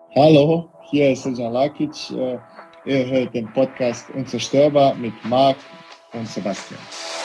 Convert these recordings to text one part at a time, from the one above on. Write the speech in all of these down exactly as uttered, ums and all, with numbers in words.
Hallo, hier ist Srđan Lakić. Ihr hört den Podcast Unzerstörbar mit Marc und Sebastian.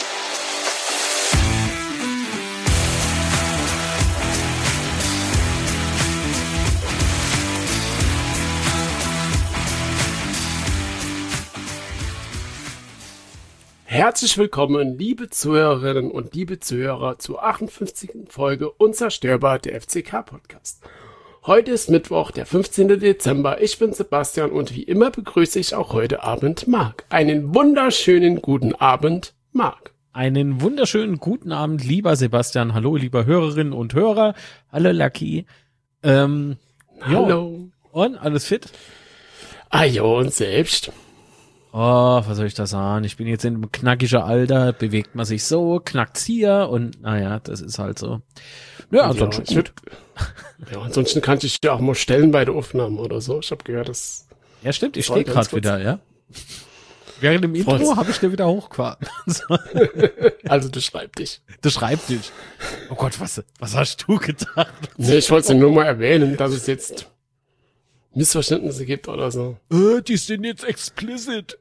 Herzlich willkommen, liebe Zuhörerinnen und liebe Zuhörer, zur achtundfünfzigsten Folge Unzerstörbar, der F C K-Podcast. Heute ist Mittwoch, der fünfzehnten Dezember. Ich bin Sebastian und wie immer begrüße ich auch heute Abend Marc. Einen wunderschönen guten Abend, Marc. Einen wunderschönen guten Abend, lieber Sebastian. Hallo, lieber Hörerinnen und Hörer. Hallo, Lucky. Ähm, Hallo. Jo. Und, alles fit? Ah jo, und selbst? Oh, was soll ich da sagen? Ich bin jetzt in einem knackigen Alter, bewegt man sich so, knackt's hier und naja, das ist halt so. Ja, ansonsten ja, gut. Ja, ansonsten kann ich ja auch mal stellen bei der Aufnahme oder so. Ich habe gehört, das... Ja, stimmt, ich stehe gerade wieder, ja. Während dem Voll. Intro habe ich dir wieder hochgefahren. Also du schreib dich. Du schreibst dich. Oh Gott, was, was hast du gedacht? Nee, ich wollte es nur mal erwähnen, dass es jetzt Missverständnisse gibt oder so. Äh, die sind jetzt explicit.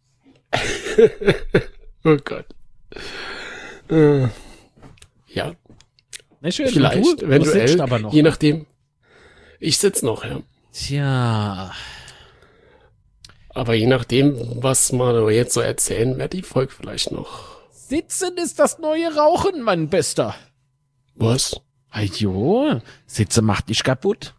Oh Gott. Äh, ja, Na schön, vielleicht, du, eventuell, du sitzt aber noch. je nachdem. Ich sitze noch, ja. Tja. Aber je nachdem, was man jetzt so erzählen wird, die Folge vielleicht noch. Sitzen ist das neue Rauchen, mein Bester. Was? Ajo, Sitze macht dich kaputt.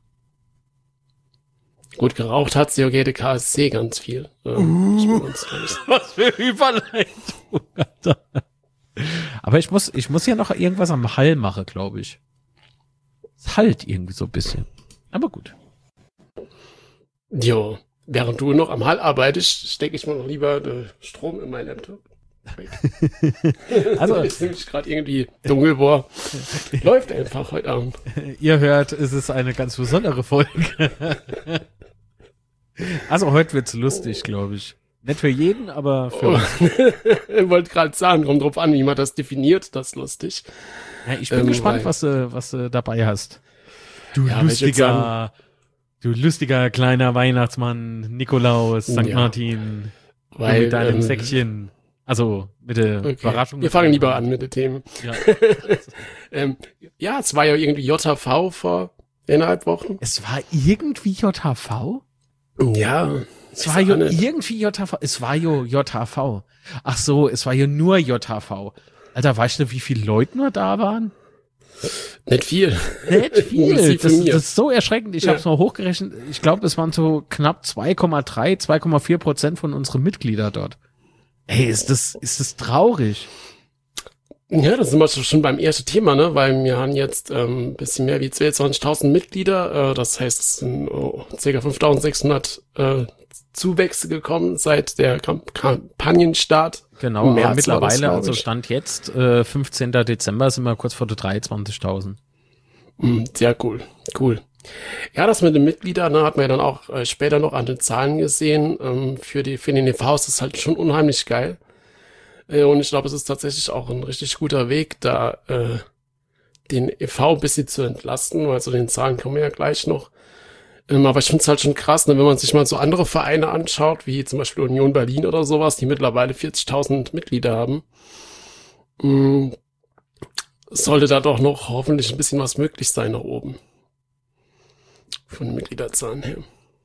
Gut, geraucht hat sie ja jede K S C ganz viel. Ähm, ich bin uns raus. Was für Überleitung, Alter. Aber ich muss, ich muss ja noch irgendwas am Hall machen, glaube ich. Es halt irgendwie so ein bisschen. Aber gut. Jo, während du noch am Hall arbeitest, stecke ich mal noch lieber den Strom in meinen Laptop. Also, ist nämlich gerade irgendwie dunkel, boah. Läuft einfach heute Abend. ihr hört, es ist eine ganz besondere Folge. Also heute wird's lustig, glaube ich. Nicht für jeden, aber für uns. Ich wollte gerade sagen, kommt drauf an, wie man das definiert, das ist lustig. Ja, ich bin Ähm, gespannt, weil- was du, was du dabei hast. Du Ja, aber ich würd lustiger, du lustiger kleiner Weihnachtsmann, Nikolaus, Sankt Ja. Martin, du Weil, mit deinem ähm, Säckchen. Also, mit der Okay. Überraschung. Wir fangen lieber an mit den Themen. Ja. Ähm, ja, es war ja irgendwie J H V vor eineinhalb Wochen. Es war irgendwie J H V? Ja. Es war ja auch nicht. irgendwie J H V. Es war ja J H V. Ach so, es war ja nur J H V. Alter, weißt du, wie viele Leute nur da waren? Nicht viel. Nicht viel. Sie Das, von mir. das ist so erschreckend. Ich Ja. habe es mal hochgerechnet. Ich glaube, es waren so knapp zwei Komma drei, zwei Komma vier Prozent von unseren Mitgliedern dort. Ey, ist das, ist das traurig? Ja, da sind wir schon beim ersten Thema, ne? Weil wir haben jetzt ähm, ein bisschen mehr wie zweiundzwanzigtausend Mitglieder. Äh, das heißt, es sind oh, ca. fünftausendsechshundert äh, Zuwächse gekommen seit der Kamp- Kampagnenstart. Genau, Im aber März war das, mittlerweile, glaub also ich. Stand jetzt, äh, fünfzehnten Dezember, sind wir kurz vor der dreiundzwanzigtausend. Mm, sehr cool, cool. Ja, das mit den Mitgliedern, ne, hat man ja dann auch äh, später noch an den Zahlen gesehen. Ähm, für die für den E V ist das halt schon unheimlich geil. Äh, und ich glaube, es ist tatsächlich auch ein richtig guter Weg, da äh, den E V ein bisschen zu entlasten, weil zu den Zahlen kommen wir ja gleich noch. Ähm, aber ich finde es halt schon krass, ne, wenn man sich mal so andere Vereine anschaut, wie zum Beispiel Union Berlin oder sowas, die mittlerweile vierzigtausend Mitglieder haben. Mm, sollte da doch noch hoffentlich ein bisschen was möglich sein nach oben. Von den Mitgliederzahlen her.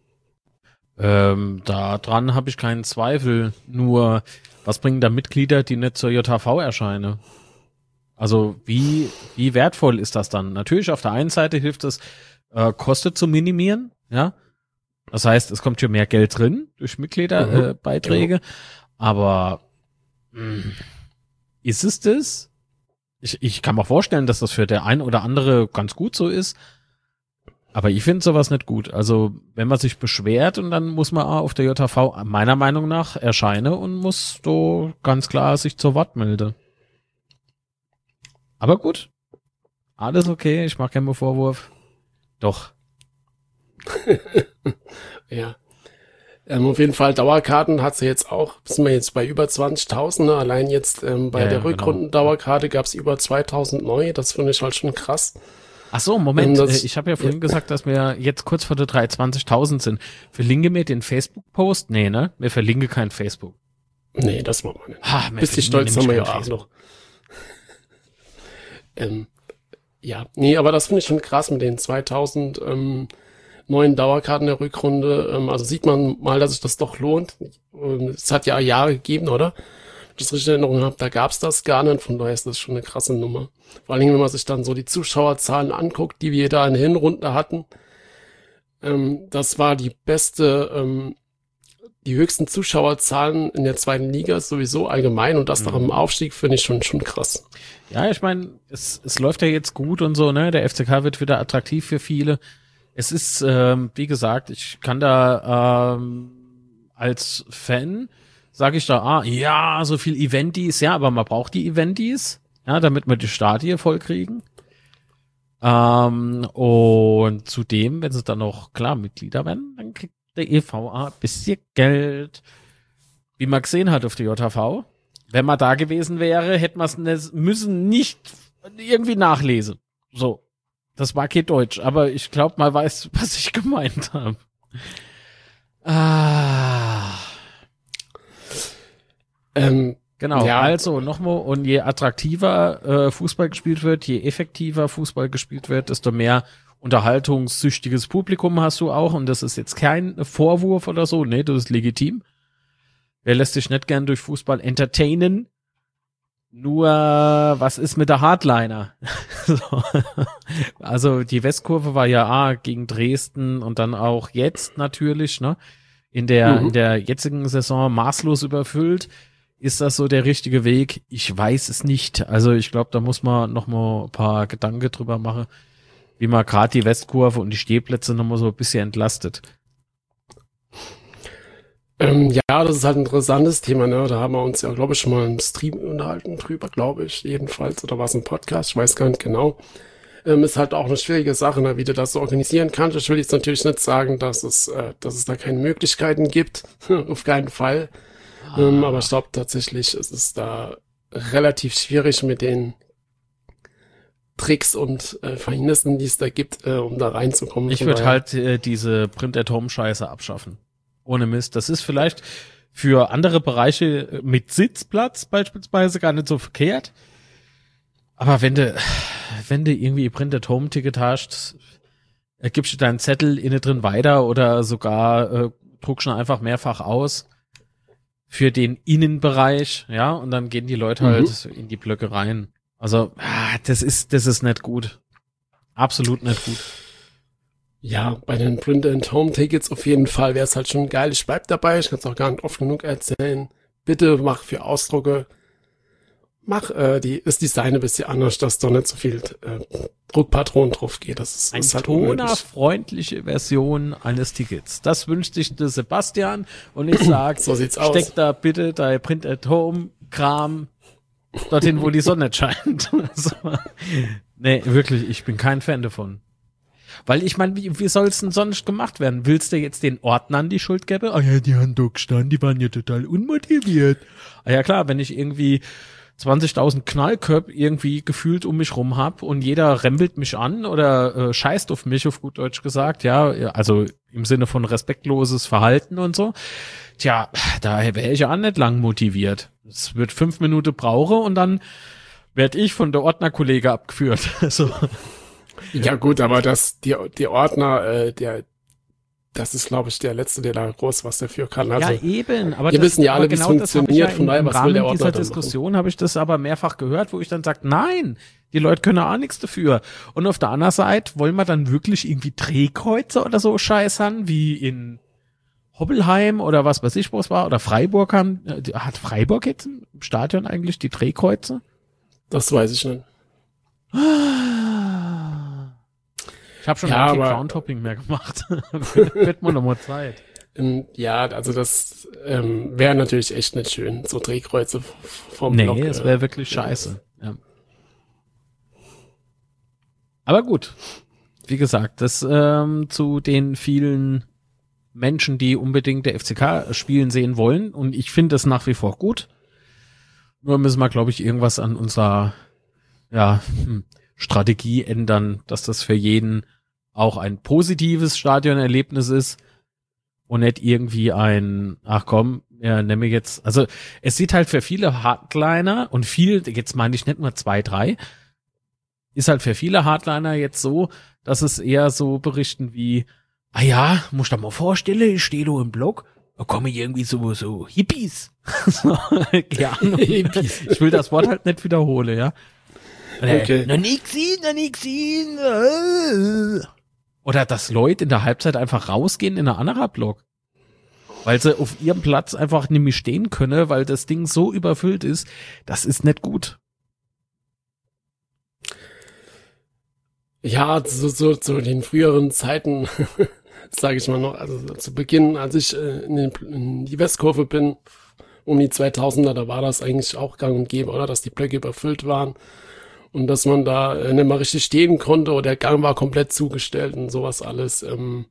Ähm, da dran habe ich keinen Zweifel. Nur, was bringen da Mitglieder, die nicht zur J H V erscheinen? Also, wie, wie wertvoll ist das dann? Natürlich, auf der einen Seite hilft es, äh, Kosten zu minimieren, ja. Das heißt, es kommt hier mehr Geld drin durch Mitgliederbeiträge. Mhm, Äh, Beiträge. Aber mh, ist es das? Ich, ich kann mir vorstellen, dass das für der ein oder andere ganz gut so ist. Aber ich finde sowas nicht gut. Also, wenn man sich beschwert und dann muss man auf der J H V meiner Meinung nach erscheinen und muss so ganz klar sich zur Wort melden. Aber gut. Alles okay, ich mache keinen Vorwurf. Doch. Ja. Ähm, auf jeden Fall Dauerkarten hat sie jetzt auch, sind wir jetzt bei über zwanzigtausend, ne? Allein jetzt ähm, bei Ja, der ja, Rückrundendauerkarte gab es über zweitausend neu, das finde ich halt schon krass. Ach so, Moment, das, äh, ich habe ja vorhin ja. gesagt, dass wir jetzt kurz vor der dreihundertzwanzigtausend sind. Verlinke mir den Facebook-Post? Nee, ne? Wir verlinken kein Facebook. Nee, das machen wir nicht. Ha, bisschen stolz haben wir ja auch noch. ähm, ja, nee, aber das finde ich schon krass mit den zweitausend ähm, neuen Dauerkarten der Rückrunde. Ähm, also sieht man mal, dass sich das doch lohnt. Es hat ja Jahre gegeben, oder? Wenn ich das richtig in Erinnerung habe, da gab's das gar nicht. Von daher ist das schon eine krasse Nummer. Vor allen Dingen, wenn man sich dann so die Zuschauerzahlen anguckt, die wir da in der Hinrunde hatten. Ähm, das war die beste, ähm, die höchsten Zuschauerzahlen in der zweiten Liga sowieso allgemein. Und das mhm. nach dem Aufstieg finde ich schon schon krass. Ja, ich meine, es, es läuft ja jetzt gut und so, ne? Der F C K wird wieder attraktiv für viele. Es ist, ähm, wie gesagt, ich kann da ähm, als Fan, sage ich da, ah, ja, so viel Eventis, ja, aber man braucht die Eventis, ja, damit wir die Stadien voll kriegen. Ähm, und zudem, wenn sie dann noch, klar, Mitglieder werden, dann kriegt der E V A ein bisschen Geld. Wie man gesehen hat auf der J H V. Wenn man da gewesen wäre, hätte man es müssen nicht irgendwie nachlesen. So. Das war kein Deutsch, aber ich glaube, man weiß, was ich gemeint habe. Ah. Ähm, genau, ja. Also nochmal, und je attraktiver äh, Fußball gespielt wird, je effektiver Fußball gespielt wird, desto mehr unterhaltungssüchtiges Publikum hast du auch. Und das ist jetzt kein Vorwurf oder so, nee, das ist legitim. Wer lässt sich nicht gern durch Fußball entertainen? Nur, was ist mit der Hardliner? so. Also die Westkurve war ja ah, gegen Dresden und dann auch jetzt natürlich, ne? In der, mhm. in der jetzigen Saison maßlos überfüllt. Ist das so der richtige Weg? Ich weiß es nicht. Also ich glaube, da muss man noch mal ein paar Gedanken drüber machen, wie man gerade die Westkurve und die Stehplätze noch mal so ein bisschen entlastet. Ähm, ja, das ist halt ein interessantes Thema, ne? Da haben wir uns ja, glaube ich, schon mal im Stream unterhalten drüber, glaube ich, jedenfalls. Oder war es ein Podcast? Ich weiß gar nicht genau. Ähm, ist halt auch eine schwierige Sache, ne? Wie du das so organisieren kannst. Ich will jetzt natürlich nicht sagen, dass es, äh, dass es da keine Möglichkeiten gibt. Auf keinen Fall. Ah. Ähm, aber ich glaube tatsächlich, es ist da relativ schwierig mit den Tricks und äh, Verhindnissen, die es da gibt, äh, um da reinzukommen. Ich würde halt äh, diese Print-at-Home-Scheiße abschaffen. Ohne Mist. Das ist vielleicht für andere Bereiche mit Sitzplatz beispielsweise gar nicht so verkehrt. Aber wenn du, wenn du irgendwie Print-at-Home-Ticket hast, äh, gibst du deinen Zettel innen drin weiter oder sogar äh, druckst du einfach mehrfach aus für den Innenbereich, ja, und dann gehen die Leute halt mhm. in die Blöcke rein. Also, ah, das ist, das ist nicht gut. Absolut nicht gut. Ja, bei den Print-and-Home-Tickets auf jeden Fall wäre es halt schon geil. Ich bleib dabei, ich kann es auch gar nicht oft genug erzählen. Bitte mach für Ausdrucke, mach äh, die, das Design ein bisschen anders, dass da nicht so viel äh, Druckpatronen drauf geht. Das ist, Ein ist halt tonerfreundliche Version eines Tickets. Das wünscht sich der Sebastian und ich sag, so sieht's steck aus. da bitte dein Print-at-Home-Kram dorthin, wo die Sonne scheint. so. Nee, wirklich, ich bin kein Fan davon. Weil ich meine, wie, wie soll es denn sonst gemacht werden? Willst du jetzt den Ordnern die Schuld geben? Ah ja, die haben da gestanden, die waren ja total unmotiviert. Ah ja klar, wenn ich irgendwie zwanzigtausend Knallköpfe irgendwie gefühlt um mich rum hab und jeder rempelt mich an oder äh, scheißt auf mich, auf gut Deutsch gesagt, ja, also im Sinne von respektloses Verhalten und so. Tja, da wäre ich ja auch nicht lang motiviert. Es wird fünf Minuten brauchen und dann werde ich von der Ordnerkollege abgeführt. so. Ja gut, aber das, die, die Ordner, äh, der, das ist, glaube ich, der Letzte, der da groß was dafür kann. Also, ja, eben. Aber wir das, wissen ja alle, wie es genau funktioniert. Ja von daher, was will der Ordner dieser Diskussion habe ich das aber mehrfach gehört, wo ich dann sage, nein, die Leute können auch nichts dafür. Und auf der anderen Seite wollen wir dann wirklich irgendwie Drehkreuze oder so Scheiß haben, wie in Hobbelheim oder was weiß ich, wo es war, oder Freiburg haben. Hat Freiburg jetzt im Stadion eigentlich die Drehkreuze? Das weiß ich nicht. Ich habe schon ja, kein Groundhopping mehr gemacht. Wird mir noch mal Zeit. Ja, also das ähm, wäre natürlich echt nicht schön, so Drehkreuze vom nee, Block. Nee, es wäre äh, wirklich scheiße. Ja. Aber gut, wie gesagt, das ähm, zu den vielen Menschen, die unbedingt der F C K spielen sehen wollen. Und ich finde das nach wie vor gut. Nur müssen wir, glaube ich, irgendwas an unserer ja, hm, Strategie ändern, dass das für jeden auch ein positives Stadionerlebnis ist und nicht irgendwie ein, ach komm, ja, nehme jetzt, also es sieht halt für viele Hardliner und viel, jetzt meine ich nicht nur zwei, drei, ist halt für viele Hardliner jetzt so, dass es eher so berichten wie, ah ja, muss ich dir mal vorstellen, ich stehe da im Blog, da kommen irgendwie so, so Hippies. so, ja, Hippies. Ich will das Wort halt nicht wiederholen, ja. Okay. Noch nie gesehen, noch nie gesehen. Oder dass Leute in der Halbzeit einfach rausgehen in einen anderen Block. Weil sie auf ihrem Platz einfach nicht mehr stehen können, weil das Ding so überfüllt ist. Das ist nicht gut. Ja, so, so zu den früheren Zeiten, sage ich mal noch, also zu Beginn, als ich äh, in, den, in die Westkurve bin, um die zweitausender, da war das eigentlich auch gang und gäbe, oder, dass die Blöcke überfüllt waren und dass man da äh, nicht mal richtig stehen konnte oder der Gang war komplett zugestellt und sowas alles. Ähm,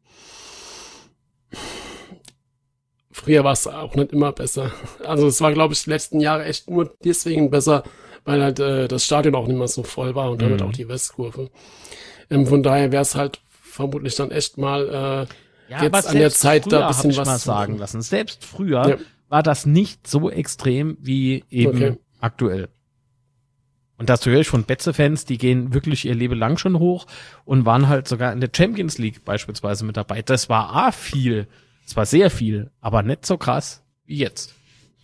früher war es auch nicht immer besser. Also es war, glaube ich, die letzten Jahre echt nur deswegen besser, weil halt äh, das Stadion auch nicht mehr so voll war und damit Mhm. auch die Westkurve. Ähm, von daher wäre es halt vermutlich dann echt mal äh, Ja, jetzt aber an der selbst Zeit früher, da ein bisschen hab ich was mal zu sagen machen. lassen. Selbst früher Ja. war das nicht so extrem wie eben Okay. aktuell. Und das höre ich von Betze-Fans, die gehen wirklich ihr Leben lang schon hoch und waren halt sogar in der Champions League beispielsweise mit dabei. Das war A viel, das war sehr viel, aber nicht so krass wie jetzt.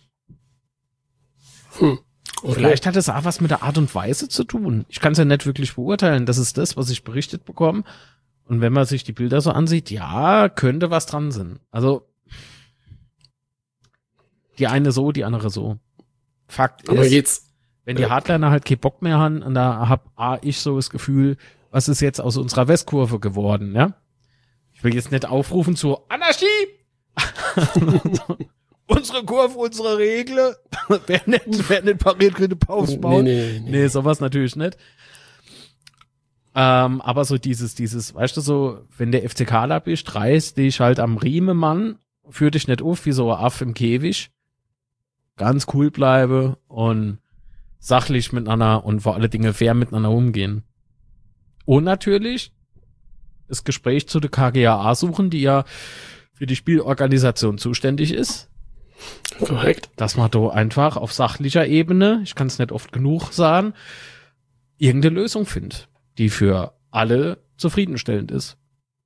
Hm. Okay. Vielleicht hat es auch was mit der Art und Weise zu tun. Ich kann es ja nicht wirklich beurteilen. Das ist das, was ich berichtet bekomme. Und wenn man sich die Bilder so ansieht, ja, könnte was dran sein. Also die eine so, die andere so. Fakt Aber ist, geht's, wenn die Hardliner halt keinen Bock mehr haben, und da hab A, ich so das Gefühl, was ist jetzt aus unserer Westkurve geworden, ja? Ich will jetzt nicht aufrufen zu Anarchie! Unsere Kurve, unsere Regel. wer nicht, wer nicht pariert, kriegt eine Pause bauen. nee, nee, nee. Nee, sowas natürlich nicht. Ähm, aber so dieses, dieses, weißt du so, wenn der F C K da bist, reißt dich halt am Riemen, Mann, führ dich nicht auf wie so ein Aff im Käfig. Ganz cool bleibe und sachlich miteinander und vor alle Dinge fair miteinander umgehen. Und natürlich das Gespräch zu der K G A A suchen, die ja für die Spielorganisation zuständig ist. Korrekt. Dass man da einfach auf sachlicher Ebene, ich kann es nicht oft genug sagen, irgendeine Lösung findet, die für alle zufriedenstellend ist.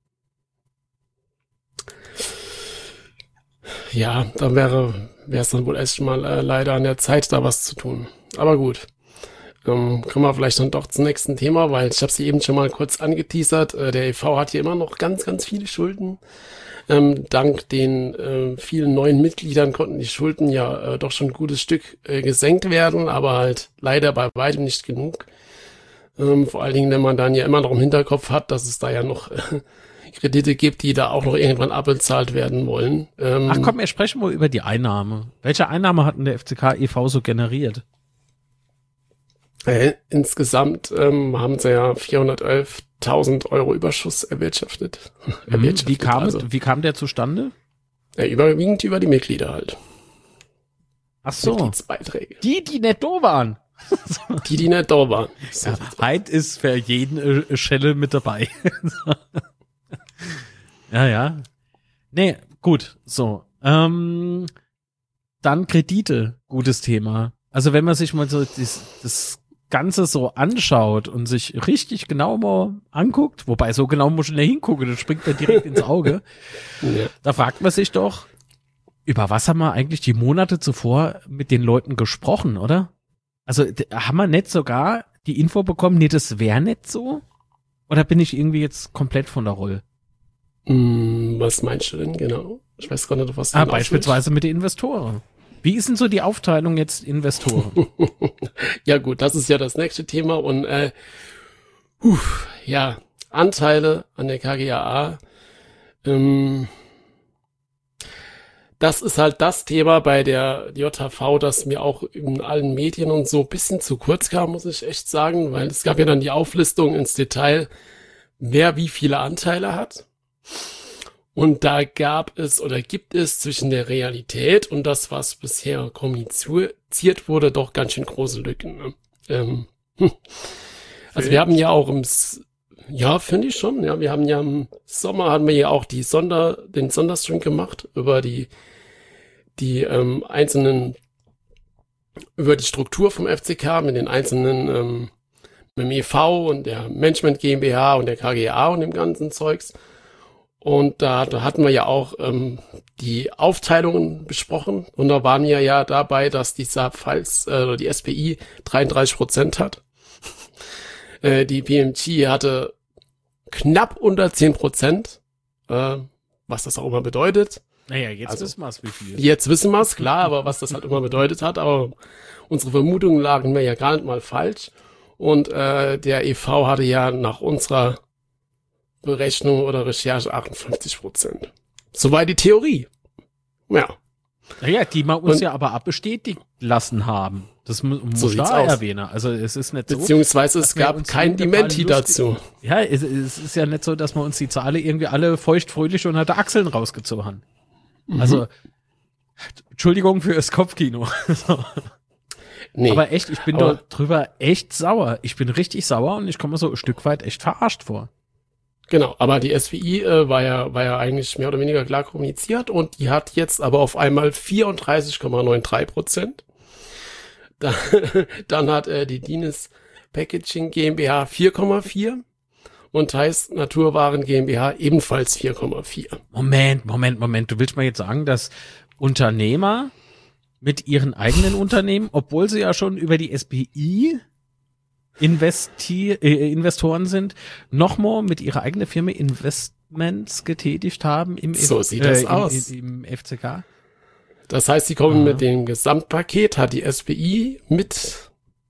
Ja, dann wäre wäre es dann wohl erst mal äh, leider an der Zeit, da was zu tun. Aber gut. Ähm, kommen wir vielleicht dann doch zum nächsten Thema, weil ich habe sie eben schon mal kurz angeteasert. Äh, der E V hat hier immer noch ganz, ganz viele Schulden. Ähm, dank den äh, vielen neuen Mitgliedern konnten die Schulden ja äh, doch schon ein gutes Stück äh, gesenkt werden, aber halt leider bei weitem nicht genug. Ähm, vor allen Dingen, wenn man dann ja immer noch im Hinterkopf hat, dass es da ja noch äh, Kredite gibt, die da auch noch irgendwann abbezahlt werden wollen. Ähm, Ach komm, wir sprechen mal über die Einnahme. Welche Einnahme hat denn der F C K e V so generiert? Äh, insgesamt ähm, haben sie ja vierhundertelftausend Euro Überschuss erwirtschaftet. Hm, erwirtschaftet wie, kam, also, wie kam der zustande? äh, überwiegend über die Mitglieder halt. Ach so, Mitgliedsbeiträge. die, die nicht da waren. Die, die nicht da waren. So Ja, sieht's aus. Heid ist für jeden äh, Schelle mit dabei. ja, ja. Nee, gut, so. Ähm, dann Kredite, gutes Thema. Also wenn man sich mal so das, das Ganze so anschaut und sich richtig genau mal anguckt, wobei so genau muss ich nicht hingucken, das springt mir direkt ins Auge, Ja. da fragt man sich doch, über was haben wir eigentlich die Monate zuvor mit den Leuten gesprochen, oder? Also d- haben wir nicht sogar die Info bekommen, nee, das wäre nicht so? Oder bin ich irgendwie jetzt komplett von der Rolle? Hm, was meinst du denn genau? Ich weiß gar nicht, auf was du Ah, hinaus beispielsweise mit den Investoren. Wie ist denn so die Aufteilung jetzt Investoren? willst. Ja gut, das ist ja das nächste Thema und äh, puh, ja, Anteile an der K G A A. Ähm, das ist halt das Thema bei der J H V, das mir auch in allen Medien und so ein bisschen zu kurz kam, muss ich echt sagen, weil es gab ja dann die Auflistung ins Detail, wer wie viele Anteile hat. Und da gab es oder gibt es zwischen der Realität und das, was bisher kommuniziert wurde, doch ganz schön große Lücken. Ne? Ähm, hm. Also wir haben ja auch im, S- ja, finde ich schon, ja, wir haben ja im Sommer haben wir ja auch die Sonder, den Sonderstream gemacht über die, die ähm, einzelnen, über die Struktur vom F C K mit den einzelnen, ähm, mit dem E V und der Management GmbH und der K G A und dem ganzen Zeugs. Und da, da hatten wir ja auch ähm, die Aufteilungen besprochen und da waren wir ja dabei, dass die Saab-Pfalz, äh, die S P I dreiunddreißig Prozent hat. äh, die B M G hatte knapp unter zehn Prozent, äh, was das auch immer bedeutet. Naja, jetzt Also, wissen wir es, wie viel. Jetzt wissen wir es, klar, aber was das halt immer bedeutet hat, aber unsere Vermutungen lagen mir ja gar nicht mal falsch. Und äh, der E V hatte ja nach unserer Berechnung oder Recherche achtundfünfzig Prozent. Soweit die Theorie. Ja. Naja, die wir uns Und- ja aber abbestätigt lassen haben. Das mu muss So ich sieht's da aus. erwähnen. Also es ist nicht so, Beziehungsweise es dass wir gab uns kein irgendeine Dementi lustige- dazu. ja, es, es ist ja nicht so, dass wir uns die Zahlen irgendwie alle feuchtfröhlich unter der Achseln rausgezogen haben. Mhm. Also, Entschuldigung für das Kopfkino. Nee. Aber echt, ich bin Aber- da drüber echt sauer. Ich bin richtig sauer und ich komme mir so ein Stück weit echt verarscht vor. Genau, aber die S P I äh, war ja war ja eigentlich mehr oder weniger klar kommuniziert und die hat jetzt aber auf einmal vierunddreißig Komma dreiundneunzig Prozent. Dann, dann hat äh, die Dines Packaging GmbH vier Komma vier und Theis Naturwaren GmbH ebenfalls vier Komma vier. Moment, Moment, Moment. Du willst mir jetzt sagen, dass Unternehmer mit ihren eigenen Unternehmen, obwohl sie ja schon über die S P I Investi äh, Investoren sind, nochmal mit ihrer eigenen Firma Investments getätigt haben im, So F- sieht das im, aus. Im, im F C K? Das heißt, sie kommen Aha. mit dem Gesamtpaket, hat die S P I mit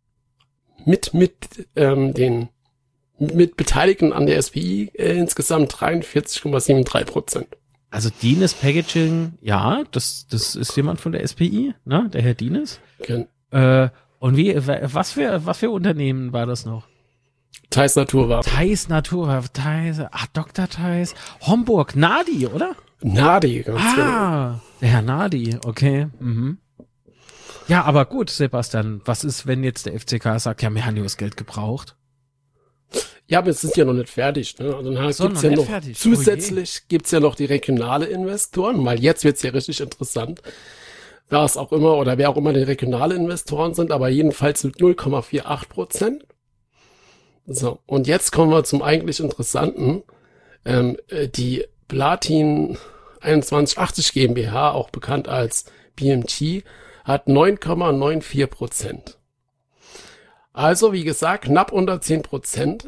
mit mit ähm, den mit Beteiligten an der S P I äh, insgesamt dreiundvierzig Komma dreiundsiebzig Prozent. Also Dines Packaging, ja, das, das ist jemand von der S P I, ne, der Herr Dines. Gen- Äh, und wie, was für, was für Unternehmen war das noch? Theis Naturwaren. Theis Natur, Theis, ah, Doktor Theis, Homburg, Nadi, oder? Nadi, ganz genau. Ah, der Herr Nadi, okay. Mhm. Ja, aber gut, Sebastian, was ist, wenn jetzt der F C K sagt, ja, wir haben ja das Geld gebraucht? Ja, aber es ist ja noch nicht fertig. Ne? Also dann So, gibt's noch ja nicht noch fertig. Oh zusätzlich gibt's ja noch die regionale Investoren, weil jetzt wird's ja richtig interessant. Wer es auch immer oder wer auch immer die regionale Investoren sind, aber jedenfalls mit null Komma achtzig Prozent. So, und jetzt kommen wir zum eigentlich Interessanten. Ähm, äh, die Platin einundzwanzig achtzig GmbH, auch bekannt als B M G, hat neun Komma vierundneunzig Prozent. Also, wie gesagt, knapp unter zehn Prozent.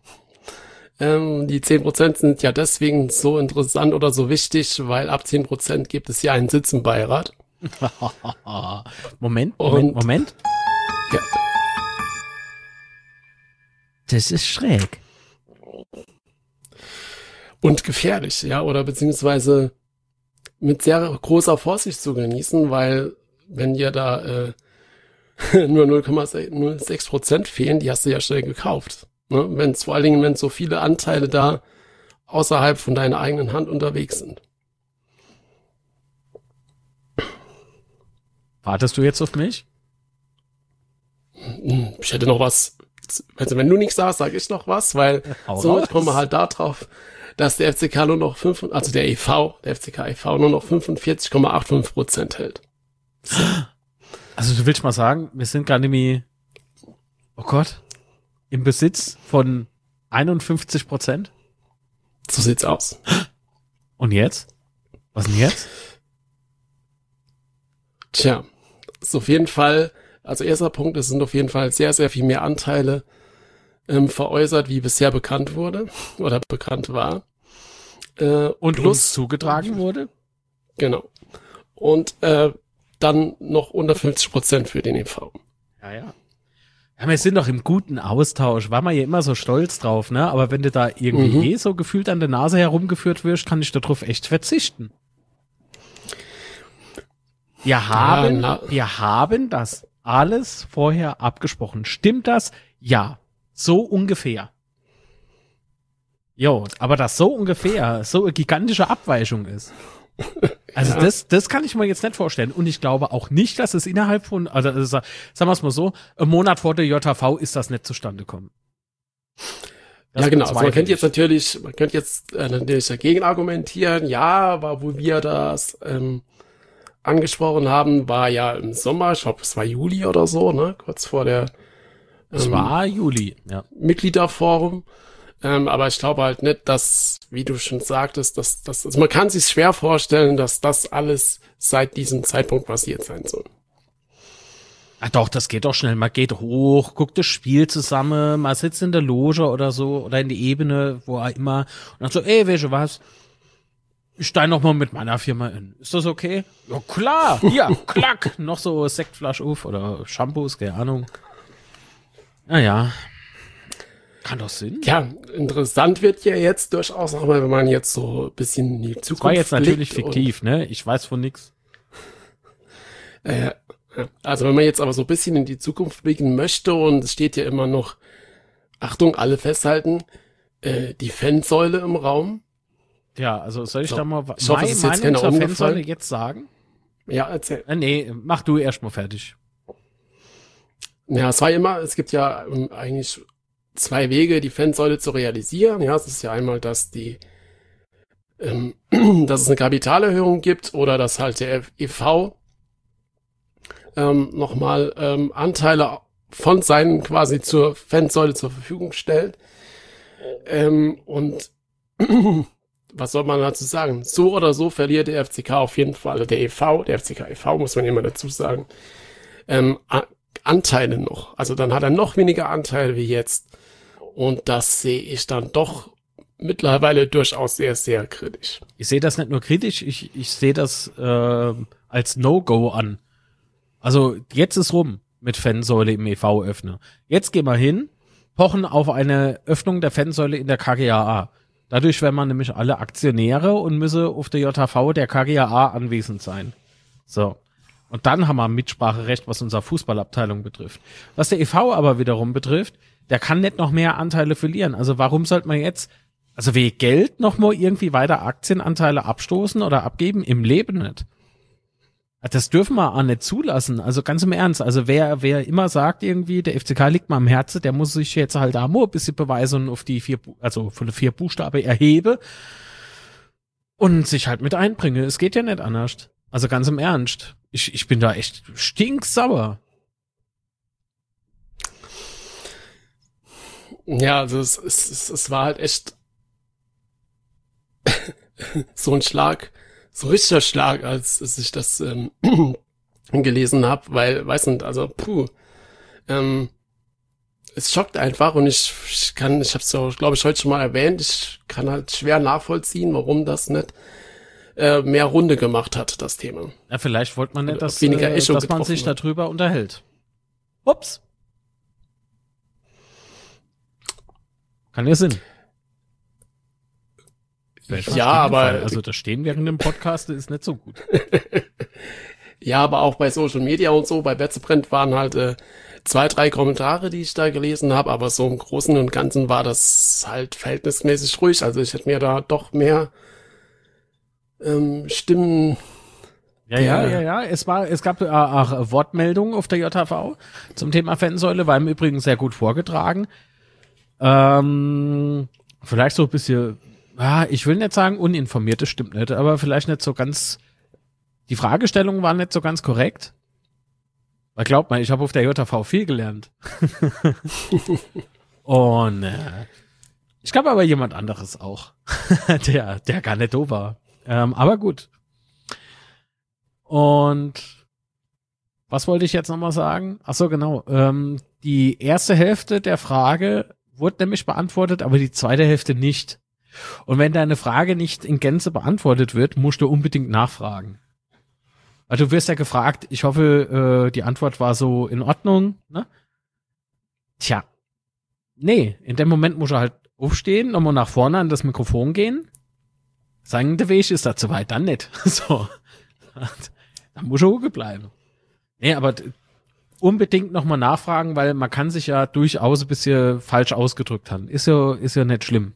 Ähm, die zehn Prozent sind ja deswegen so interessant oder so wichtig, weil ab zehn Prozent gibt es ja einen Sitz im Beirat. Moment, Moment, Und- Moment. Ja. Das ist schräg. Und gefährlich, ja, oder beziehungsweise mit sehr großer Vorsicht zu genießen, weil wenn dir da äh, nur null Komma null sechs Prozent fehlen, die hast du ja schnell gekauft. Ne? Wenn vor allen Dingen, wenn so viele Anteile da außerhalb von deiner eigenen Hand unterwegs sind. Wartest du jetzt auf mich? Hm, Ich hätte noch was, also wenn du nichts sagst, sage ich noch was, weil Hau so raus. kommen wir halt da drauf, dass der F C K nur noch fünf, also der E V, der F C K E V nur noch fünfundvierzig Komma fünfundachtzig Prozent hält. Also du willst mal sagen, wir sind gerade nämlich, oh Gott, im Besitz von einundfünfzig Prozent? So sieht's aus. Und jetzt? Was denn jetzt? Tja, ist auf jeden Fall, also erster Punkt, es sind auf jeden Fall sehr, sehr viel mehr Anteile ähm, veräußert, wie bisher bekannt wurde oder bekannt war. Äh, Und plus, uns zugetragen wurde? genau. Und äh, dann noch unter fünfzig Prozent für den E V. Ja, ja. Ja, wir sind doch im guten Austausch. War man ja immer so stolz drauf, ne? Aber wenn du da irgendwie Mhm. eh so gefühlt an der Nase herumgeführt wirst, kann ich darauf echt verzichten. Wir haben, na- wir haben das alles vorher abgesprochen. Stimmt das? Ja. So ungefähr. Jo, aber das so ungefähr so eine gigantische Abweichung ist. Also Ja. das, das kann ich mir jetzt nicht vorstellen. Und ich glaube auch nicht, dass es innerhalb von, also, also sagen wir es mal so, ein Monat vor der J H V ist das nicht zustande gekommen. Das ja, genau. Also man bezweifle könnte ich. jetzt natürlich, man könnte jetzt äh, natürlich dagegen argumentieren. Ja, aber wo wir das ähm, angesprochen haben, war ja im Sommer, ich glaube, es war Juli oder so, ne, kurz vor der Es ähm, war Juli, ja. Mitgliederforum. Ähm, aber ich glaube halt nicht, dass, wie du schon sagtest, dass das, also man kann sich schwer vorstellen, dass das alles seit diesem Zeitpunkt passiert sein soll. Ah, doch, das geht doch schnell. Man geht hoch, guckt das Spiel zusammen, man sitzt in der Loge oder so oder in die Ebene, wo er immer und dann so, ey, weißt du was? Ich steig noch mal mit meiner Firma in. Ist das okay? Ja, klar. Ja, klack. Noch so Sektflasch auf oder Shampoos, keine Ahnung. Naja. Kann doch Sinn. Ja, interessant wird ja jetzt durchaus auch mal, wenn man jetzt so ein bisschen in die Zukunft Das war jetzt natürlich blickt fiktiv, ne? Ich weiß von nix. Und, äh, also wenn man jetzt aber so ein bisschen in die Zukunft blicken möchte und es steht ja immer noch, Achtung, alle festhalten, äh, die Fansäule im Raum. Ja, also soll ich So. da mal Ich hoffe, es ist jetzt keiner zur umgefallen. Fansäule jetzt sagen? Ja, erzähl. Äh, nee, mach du erst mal fertig. Ja, es war immer, es gibt ja ähm, eigentlich zwei Wege, die Fansäule zu realisieren. Ja, es ist ja einmal, dass die, ähm, dass es eine Kapitalerhöhung gibt oder dass halt der E V ähm, nochmal ähm, Anteile von seinen quasi zur Fansäule zur Verfügung stellt. Ähm, und was soll man dazu sagen? So oder so verliert der F C K auf jeden Fall, also der E V, der F C K e V, muss man immer dazu sagen, ähm, A- Anteile noch. Also dann hat er noch weniger Anteile wie jetzt. Und das sehe ich dann doch mittlerweile durchaus sehr, sehr kritisch. Ich sehe das nicht nur kritisch, ich, ich sehe das äh, als No-Go an. Also jetzt ist rum mit Fansäule im E V-Öffner. Jetzt gehen wir hin, pochen auf eine Öffnung der Fansäule in der K G A A. Dadurch wären wir nämlich alle Aktionäre und müsse auf der J H V der K G A A anwesend sein. So. Und dann haben wir Mitspracherecht, was unsere Fußballabteilung betrifft. Was der E V aber wiederum betrifft, der kann nicht noch mehr Anteile verlieren. Also warum sollte man jetzt, also wegen Geld noch mal irgendwie weiter Aktienanteile abstoßen oder abgeben? Im Leben nicht. Das dürfen wir auch nicht zulassen. Also ganz im Ernst. Also wer, wer immer sagt irgendwie, der F C K liegt mal am Herzen, der muss sich jetzt halt da mal ein bisschen beweisen und auf die vier, also von den vier Buchstaben erhebe und sich halt mit einbringe. Es geht ja nicht anders. Also ganz im Ernst. Ich, ich bin da echt stinksauer. Ja, also es, es, es, es war halt echt so ein Schlag, so ein richtiger Schlag, als, als ich das ähm, gelesen habe, weil, weiß nicht, also puh, ähm, es schockt einfach und ich, ich kann, ich habe es ja, glaube ich, heute schon mal erwähnt, ich kann halt schwer nachvollziehen, warum das nicht äh, mehr Runde gemacht hat, das Thema. Ja, vielleicht wollte man nicht, dass, weniger äh, Echo dass man getroffen sich wird. darüber unterhält. Ups. Kann ja Sinn. Ja, aber Also das Stehen während dem Podcast ist nicht so gut. ja, aber auch bei Social Media und so, bei Betzebrennt waren halt äh, zwei, drei Kommentare, die ich da gelesen habe, aber so im Großen und Ganzen war das halt verhältnismäßig ruhig. Also ich hätte mir da doch mehr ähm, Stimmen. Ja, ja, ja, ja. Es war, es gab äh, auch Wortmeldungen auf der J H V zum Thema Fansäule, war im Übrigen sehr gut vorgetragen. Ähm, vielleicht so ein bisschen, ah, ich will nicht sagen uninformiert, das stimmt nicht, aber vielleicht nicht so ganz, die Fragestellungen waren nicht so ganz korrekt. Weil glaubt mal, ich habe auf der J H V viel gelernt. Und äh, ich glaube aber jemand anderes auch, der, der gar nicht doof war. Ähm, aber gut. Und was wollte ich jetzt nochmal sagen? Ach so, genau. Ähm, die erste Hälfte der Frage wurde nämlich beantwortet, aber die zweite Hälfte nicht. Und wenn deine Frage nicht in Gänze beantwortet wird, musst du unbedingt nachfragen. Weil du wirst ja gefragt, ich hoffe, äh, die Antwort war so in Ordnung, ne? Tja. Nee, in dem Moment musst du halt aufstehen, nochmal nach vorne an das Mikrofon gehen. Sagen, der Weg ist da zu weit, dann nicht. So. Dann muss er ruhig bleiben. Nee, aber d- unbedingt nochmal nachfragen, weil man kann sich ja durchaus ein bisschen falsch ausgedrückt haben. Ist ja, ist ja nicht schlimm.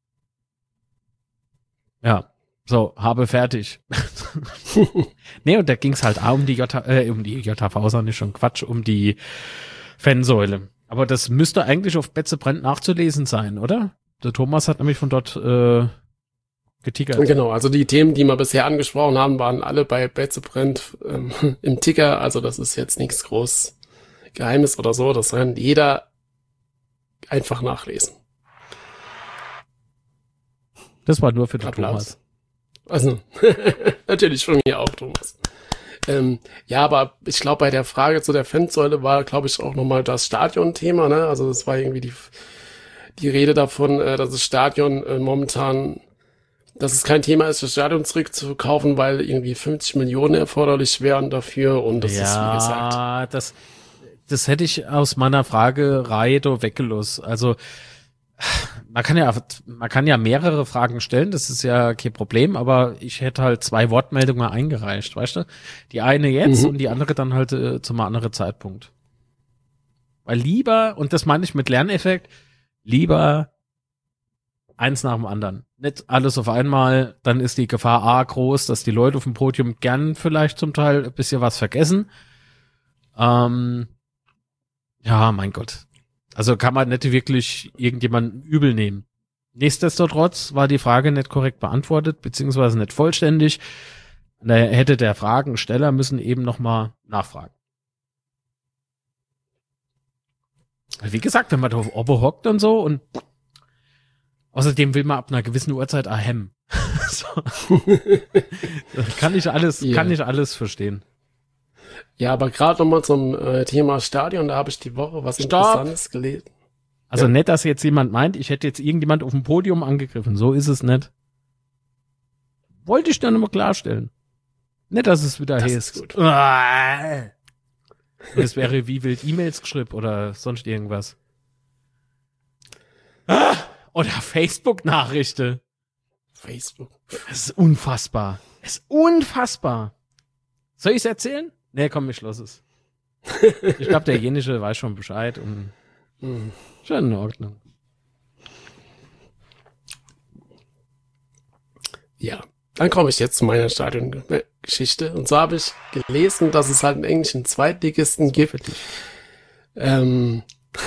Ja. So, habe fertig. Nee, und da ging's halt auch um die J, äh, um die J H V, ist auch nicht schon Quatsch, um die Fansäule. Aber das müsste eigentlich auf Betzebrennt nachzulesen sein, oder? Der Thomas hat nämlich von dort äh, getickert. Genau, also die Themen, die wir bisher angesprochen haben, waren alle bei Betzebrennt ähm, im Ticker. Also das ist jetzt nichts groß Geheimes oder so. Das kann jeder einfach nachlesen. Das war nur für den Applaus. Thomas. Also, natürlich von mir auch, Thomas. Ähm, ja, aber ich glaube, bei der Frage zu der Fansäule war, glaube ich, auch nochmal das Stadion-Thema, ne? Also das war irgendwie die, die Rede davon, äh, dass das Stadion äh, momentan, dass es kein Thema ist, das Stadion zurückzukaufen, weil irgendwie fünfzig Millionen erforderlich wären dafür und das ja, ist, wie gesagt. Ja, das, das hätte ich aus meiner Frage Reido weggelost. Also, man kann ja, man kann ja mehrere Fragen stellen, das ist ja kein Problem, aber ich hätte halt zwei Wortmeldungen eingereicht, weißt du? Die eine jetzt mhm. und die andere dann halt äh, zum anderen Zeitpunkt. Weil lieber, und das meine ich mit Lerneffekt, lieber eins nach dem anderen. Nicht alles auf einmal, dann ist die Gefahr A groß, dass die Leute auf dem Podium gern vielleicht zum Teil ein bisschen was vergessen. Ähm, ja, mein Gott. Also kann man nicht wirklich irgendjemanden übel nehmen. Nichtsdestotrotz war die Frage nicht korrekt beantwortet, beziehungsweise nicht vollständig. Da hätte der Fragensteller müssen eben nochmal nachfragen. Wie gesagt, wenn man da auf Obo hockt und so und außerdem will man ab einer gewissen Uhrzeit ahem. So. kann ich alles, yeah. kann ich alles verstehen. Ja, aber gerade nochmal zum äh, Thema Stadion, da habe ich die Woche was Stopp. Interessantes gelesen. Also ja. nicht, dass jetzt jemand meint, ich hätte jetzt irgendjemand auf dem Podium angegriffen. So ist es nicht. Wollte ich dann immer klarstellen. Nicht, dass es wieder das heißt. Ist gut. Es wäre wie wild E-Mails geschrieben oder sonst irgendwas. Ah, oder Facebook-Nachrichten. Facebook. Das ist unfassbar. Das ist unfassbar. Soll ich es erzählen? Nee, komm, ich schloss es. Ich glaube, derjenige weiß schon Bescheid und mhm. schon in Ordnung. Ja, dann komme ich jetzt zu meiner Stadiongeschichte. Und so habe ich gelesen, dass es halt einen englischen Zweitligisten gibt, ähm,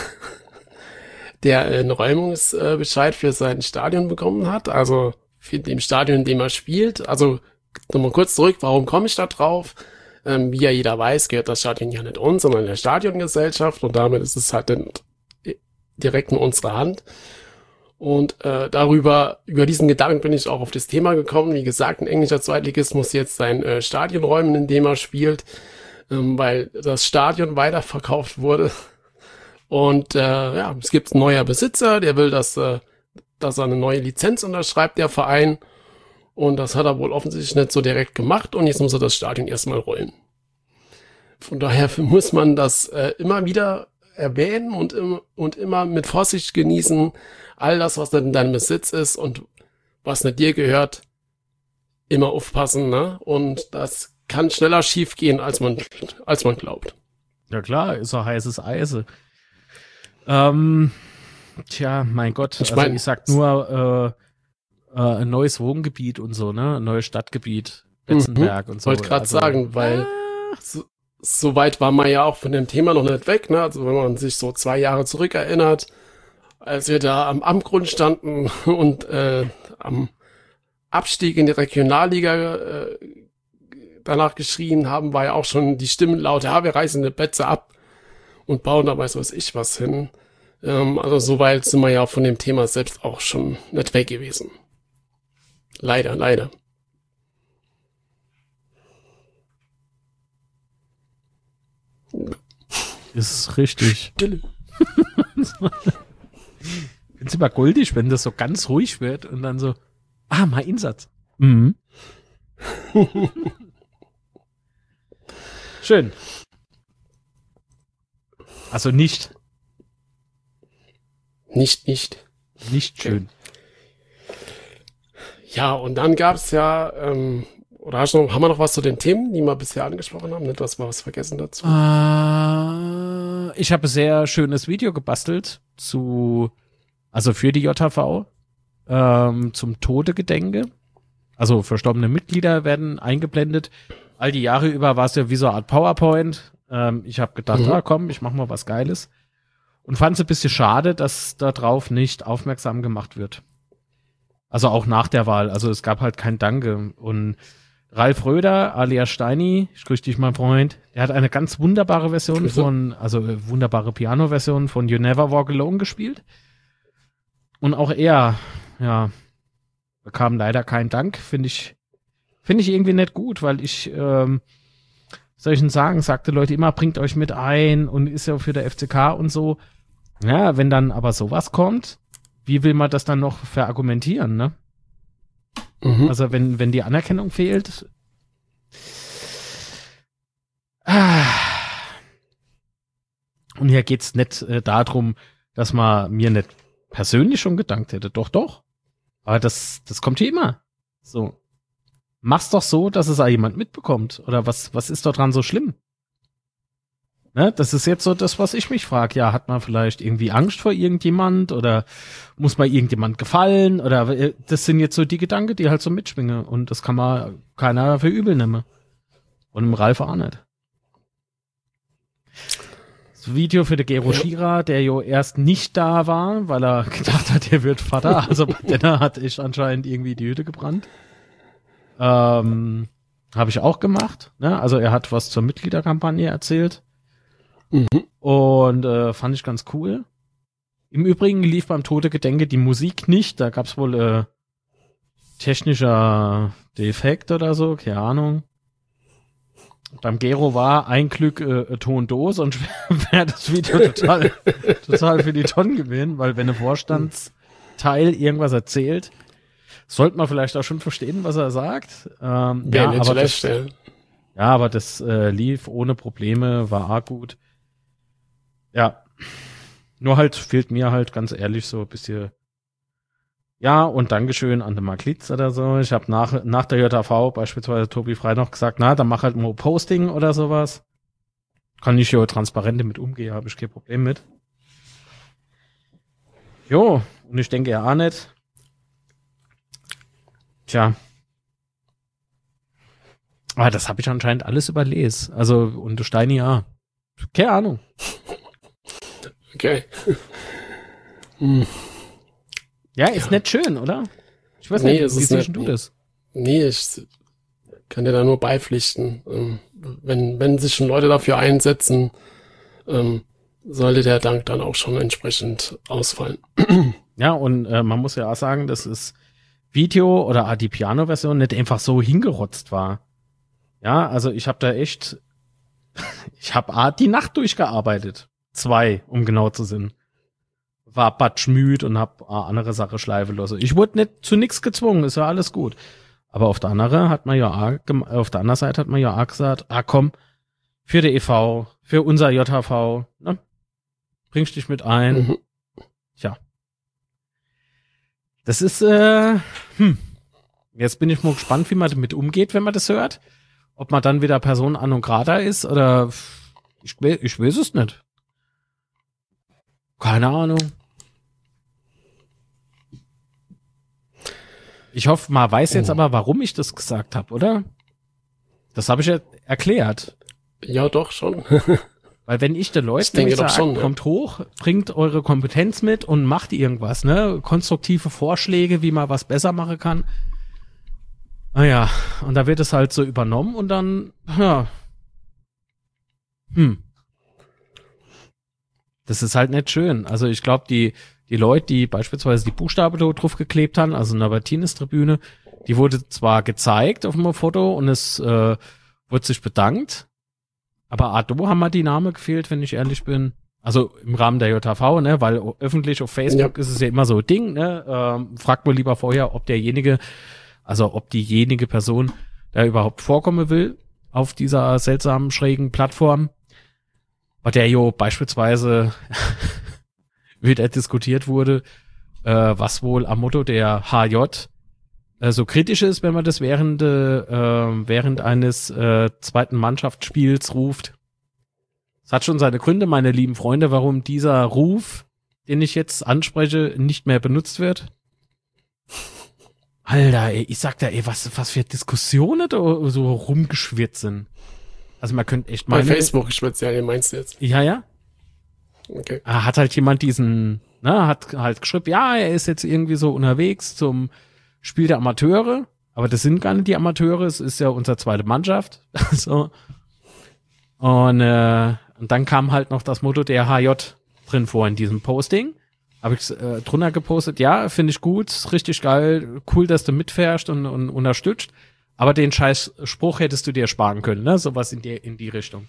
der einen Räumungsbescheid für sein Stadion bekommen hat. Also für dem Stadion, in dem er spielt. Also nochmal kurz zurück, warum komme ich da drauf? Ähm, wie ja jeder weiß, gehört das Stadion ja nicht uns, sondern der Stadiongesellschaft und damit ist es halt dann direkt in unserer Hand. Und äh, darüber, über diesen Gedanken bin ich auch auf das Thema gekommen. Wie gesagt, ein englischer Zweitligist muss jetzt sein äh, Stadion räumen, in dem er spielt, ähm, weil das Stadion weiterverkauft wurde. Und äh, ja, es gibt einen neuen Besitzer, der will, dass, äh, dass er eine neue Lizenz unterschreibt, der Verein. Und das hat er wohl offensichtlich nicht so direkt gemacht und jetzt muss er das Stadion erstmal rollen. Von daher muss man das äh, immer wieder erwähnen und, im, und immer mit Vorsicht genießen. All das, was in deinem Besitz ist und was nicht dir gehört, immer aufpassen, ne? Und das kann schneller schief gehen, als man, als man glaubt. Ja klar, ist doch heißes Eis. Ähm, tja, mein Gott, ich, also mein, ich sag nur, äh, ein neues Wohngebiet und so, ne? Ein neues Stadtgebiet, Betzenberg mhm. und so. Wollte gerade also, sagen, weil ah. so, so weit war man ja auch von dem Thema noch nicht weg, ne? Also wenn man sich so zwei Jahre zurück erinnert, als wir da am Amtgrund standen und äh, am Abstieg in die Regionalliga äh, danach geschrien haben, war ja auch schon die Stimmen laut, ja, wir reißen eine Betze ab und bauen dabei so weiß ich was hin. Ähm, also so weit sind wir ja von dem Thema selbst auch schon nicht weg gewesen. Leider, leider. Ist richtig. Find's immer goldig, wenn das so ganz ruhig wird und dann so, ah, mal Einsatz. Mhm. Schön. Also nicht. Nicht, nicht. Nicht schön. Ja, und dann gab's ja, ähm, oder hast du noch, haben wir noch was zu den Themen, die wir bisher angesprochen haben? Nicht, was wir was vergessen dazu? Äh, ich habe ein sehr schönes Video gebastelt zu, also für die J H V, ähm, zum Todegedenke. Also verstorbene Mitglieder werden eingeblendet. All die Jahre über war es ja wie so eine Art PowerPoint. Ähm, ich habe gedacht, mhm. ah komm, ich mach mal was Geiles. Und fand es ein bisschen schade, dass darauf nicht aufmerksam gemacht wird. Also auch nach der Wahl. Also es gab halt kein Danke. Und Ralf Röder, alias Steini, ich grüße dich, mein Freund, der hat eine ganz wunderbare Version Grüße. von, also äh, wunderbare Piano-Version von You Never Walk Alone gespielt. Und auch er, ja, bekam leider keinen Dank. Finde ich, finde ich irgendwie nicht gut, weil ich, ähm, soll ich denn sagen, sagte Leute immer, bringt euch mit ein und ist ja für der F C K und so. Ja, wenn dann aber sowas kommt, wie will man das dann noch verargumentieren, ne? Mhm. Also wenn, wenn die Anerkennung fehlt. Ah. Und hier geht's nicht äh, darum, dass man mir nicht persönlich schon gedankt hätte. Doch, doch. Aber das, das kommt hier immer. So. Mach's doch so, dass es auch jemand mitbekommt. Oder was, was ist da dran so schlimm? Ne? Das ist jetzt so das, was ich mich frage. Ja, hat man vielleicht irgendwie Angst vor irgendjemand? Oder muss man irgendjemand gefallen? Oder äh, das sind jetzt so die Gedanken, die halt so mitschwingen. Und das kann man keiner für übel nehmen. Und im Ralf auch nicht. Das Video für den Gero Schira, der jo erst nicht da war, weil er gedacht hat, er wird Vater. Also der hat echt anscheinend irgendwie die Hütte gebrannt. Ähm, habe ich auch gemacht. Ne? Also er hat was zur Mitgliederkampagne erzählt. Mhm. Und äh, fand ich ganz cool. Im Übrigen lief beim Tote Gedenke die Musik nicht. Da gab's wohl äh, technischer Defekt oder so, keine Ahnung. Beim Gero war ein Glück äh, Tondos und wäre das Video total, total für die Tonnen gewesen, weil wenn ein Vorstandsteil irgendwas erzählt, sollte man vielleicht auch schon verstehen, was er sagt. Ähm, Ja, ja, nicht aber schlecht, das, ja. ja, aber das äh, lief ohne Probleme, war auch gut. Ja, nur halt fehlt mir halt ganz ehrlich so ein bisschen. Ja, und Dankeschön an den Mark Litz oder so. Ich habe nach, nach der J A V beispielsweise Tobi Frei noch gesagt, na, dann mach halt mal Posting oder sowas. Kann ich ja transparent damit umgehen, habe ich kein Problem mit. Jo, und ich denke ja auch nicht. Tja. Aber das habe ich anscheinend alles überlesen. Also, und du Steini, ja. Keine Ahnung. Okay. Hm. Ja, ist Ja. nicht schön, oder? Ich weiß Nee, nicht, es wie ist siehst nicht- du das? Nee, ich kann dir da nur beipflichten. Ähm, wenn, wenn sich schon Leute dafür einsetzen, ähm, sollte der Dank dann auch schon entsprechend ausfallen. Ja, und äh, man muss ja auch sagen, dass das Video oder auch die Piano-Version nicht einfach so hingerotzt war. Ja, also ich habe da echt, ich habe A, die Nacht durchgearbeitet. Zwei, um genau zu sein. War batschmüd und hab a, andere Sache schleifen lassen. Ich wurde nicht zu nichts gezwungen, ist ja alles gut. Aber auf der anderen hat man ja auch, gem- auf der anderen Seite hat man ja auch gesagt, ah komm, für die E V, für unser J H V, ne? Bringst dich mit ein. Mhm. Tja. Das ist, äh, hm. Jetzt bin ich mal gespannt, wie man damit umgeht, wenn man das hört. Ob man dann wieder Person an und grata ist oder ich, we- ich weiß es nicht. Keine Ahnung. Ich hoffe, man weiß jetzt Oh. aber, warum ich das gesagt habe, oder? Das habe ich ja erklärt. Ja, doch schon. Weil wenn ich den Leuten Ich denke nämlich doch sage, schon, ja. kommt hoch, bringt eure Kompetenz mit und macht irgendwas, ne? Konstruktive Vorschläge, wie man was besser machen kann. Naja, und da wird es halt so übernommen und dann, ja. Hm. Das ist halt nicht schön. Also ich glaube, die, die Leute, die beispielsweise die Buchstaben da drauf geklebt haben, also in der Martinez-Tribüne, die wurde zwar gezeigt auf dem Foto und es äh, wurde sich bedankt, aber Ado haben mir die Namen gefehlt, wenn ich ehrlich bin. Also im Rahmen der J H V, ne, weil o- öffentlich auf Facebook Ja. ist es ja immer so ein Ding, ne, ähm, fragt mal lieber vorher, ob derjenige, also ob diejenige Person da überhaupt vorkommen will auf dieser seltsamen, schrägen Plattform. Bei der jo beispielsweise wieder diskutiert wurde, äh, was wohl am Motto der H J äh, so kritisch ist, wenn man das während, äh, während eines äh, zweiten Mannschaftsspiels ruft. Es hat schon seine Gründe, meine lieben Freunde, warum dieser Ruf, den ich jetzt anspreche, nicht mehr benutzt wird. Alter, ey, ich sag da, ey, was, was für Diskussionen da so rumgeschwirrt sind. Also man könnte echt Bei meine... Facebook speziell, meinst du jetzt? Ja, ja. Okay. Hat halt jemand diesen, ne, hat halt geschrieben, ja, er ist jetzt irgendwie so unterwegs zum Spiel der Amateure, aber das sind gar nicht die Amateure, es ist ja unsere zweite Mannschaft. so. Und, äh, und dann kam halt noch das Motto der H J drin vor in diesem Posting. Habe ich äh, drunter gepostet, ja, finde ich gut, ist richtig geil, cool, dass du mitfährst und, und unterstützt, aber den scheiß Spruch hättest du dir sparen können, ne, sowas in die, in die Richtung.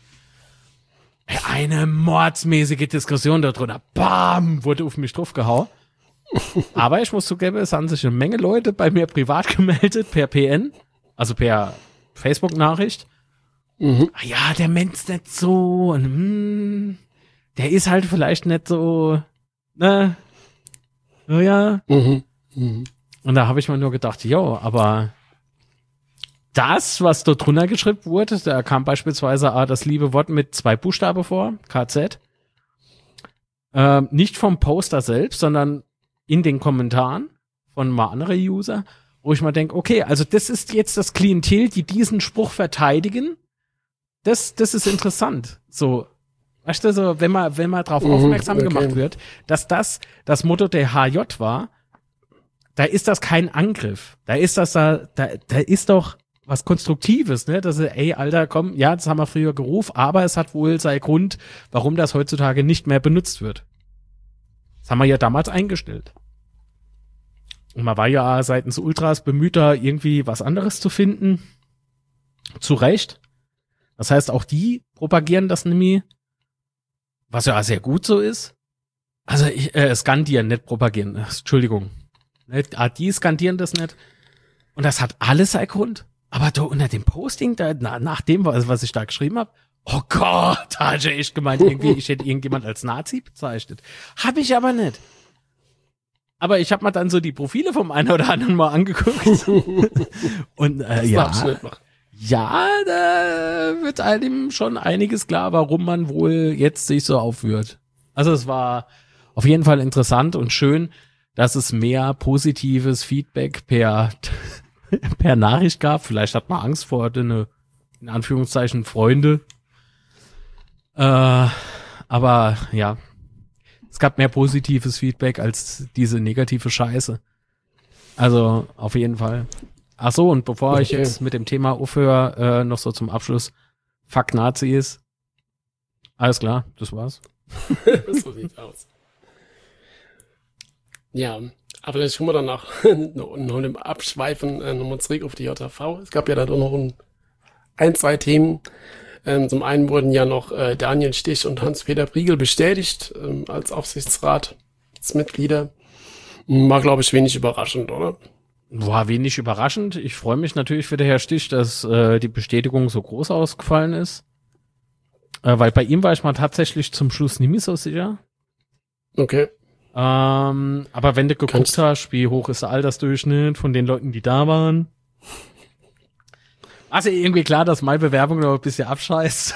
Eine mordsmäßige Diskussion darunter, bam, wurde auf mich draufgehauen. Aber ich muss zugeben, es haben sich eine Menge Leute bei mir privat gemeldet, per P N, also per Facebook-Nachricht. Mhm. Ah ja, der Mensch ist nicht so, und, hm, der ist halt vielleicht nicht so, ne, ja, ja. Mhm. Mhm. Und da habe ich mir nur gedacht, jo, aber das, was dort drunter geschrieben wurde, da kam beispielsweise ah, das liebe Wort mit zwei Buchstaben vor, K Z, ähm, nicht vom Poster selbst, sondern in den Kommentaren von mal andere User, wo ich mal denke, okay, also das ist jetzt das Klientel, die diesen Spruch verteidigen. Das, das ist interessant. So, weißt du, so, wenn man, wenn man darauf Mhm, aufmerksam okay. gemacht wird, dass das das Motto der H J war, da ist das kein Angriff. Da ist das da, da, da ist doch was Konstruktives, ne? Dass er, ey, Alter, komm, ja, das haben wir früher gerufen, aber es hat wohl seinen Grund, warum das heutzutage nicht mehr benutzt wird. Das haben wir ja damals eingestellt. Und man war ja seitens Ultras bemüht, da irgendwie was anderes zu finden. Zu Recht. Das heißt, auch die propagieren das nämlich, was ja sehr gut so ist. Also, ich, äh, skandieren, nicht propagieren. Entschuldigung. Ah, die skandieren das nicht. Und das hat alles seinen Grund. Aber da unter dem Posting, da, na, nach dem, was, was ich da geschrieben habe, oh Gott, da hatte ich echt gemeint, irgendwie, ich hätte irgendjemand als Nazi bezeichnet. Hab ich aber nicht. Aber ich habe mir dann so die Profile vom einen oder anderen mal angeguckt. Und äh, Das ja, darfst du nicht machen. ja, da wird einem schon einiges klar, warum man wohl jetzt sich so aufführt. Also es war auf jeden Fall interessant und schön, dass es mehr positives Feedback per, per Nachricht gab. Vielleicht hat man Angst vor den, in Anführungszeichen, Freunde. Äh, aber ja, es gab mehr positives Feedback als diese negative Scheiße. Also auf jeden Fall. Ach so, und bevor ich Okay. jetzt mit dem Thema aufhöre, äh, noch so zum Abschluss, fuck Nazis. Alles klar, das war's. So sieht's aus. Ja, aber vielleicht kommen wir danach noch, noch im Abschweifen äh, nochmal zurück auf die J V. Es gab ja da doch noch ein, ein zwei Themen. Ähm, zum einen wurden ja noch äh, Daniel Stich und Hans-Peter Priegel bestätigt ähm, als Aufsichtsratsmitglieder. War, glaube ich, wenig überraschend, oder? War wenig überraschend. Ich freue mich natürlich für den Herr Stich, dass äh, die Bestätigung so groß ausgefallen ist. Äh, weil bei ihm war ich mal tatsächlich zum Schluss nicht mehr so sicher. Okay. Ähm, aber wenn du geguckt Kannst- hast, wie hoch ist der Altersdurchschnitt von den Leuten, die da waren? Also irgendwie klar, dass meine Bewerbung noch ein bisschen abscheißt.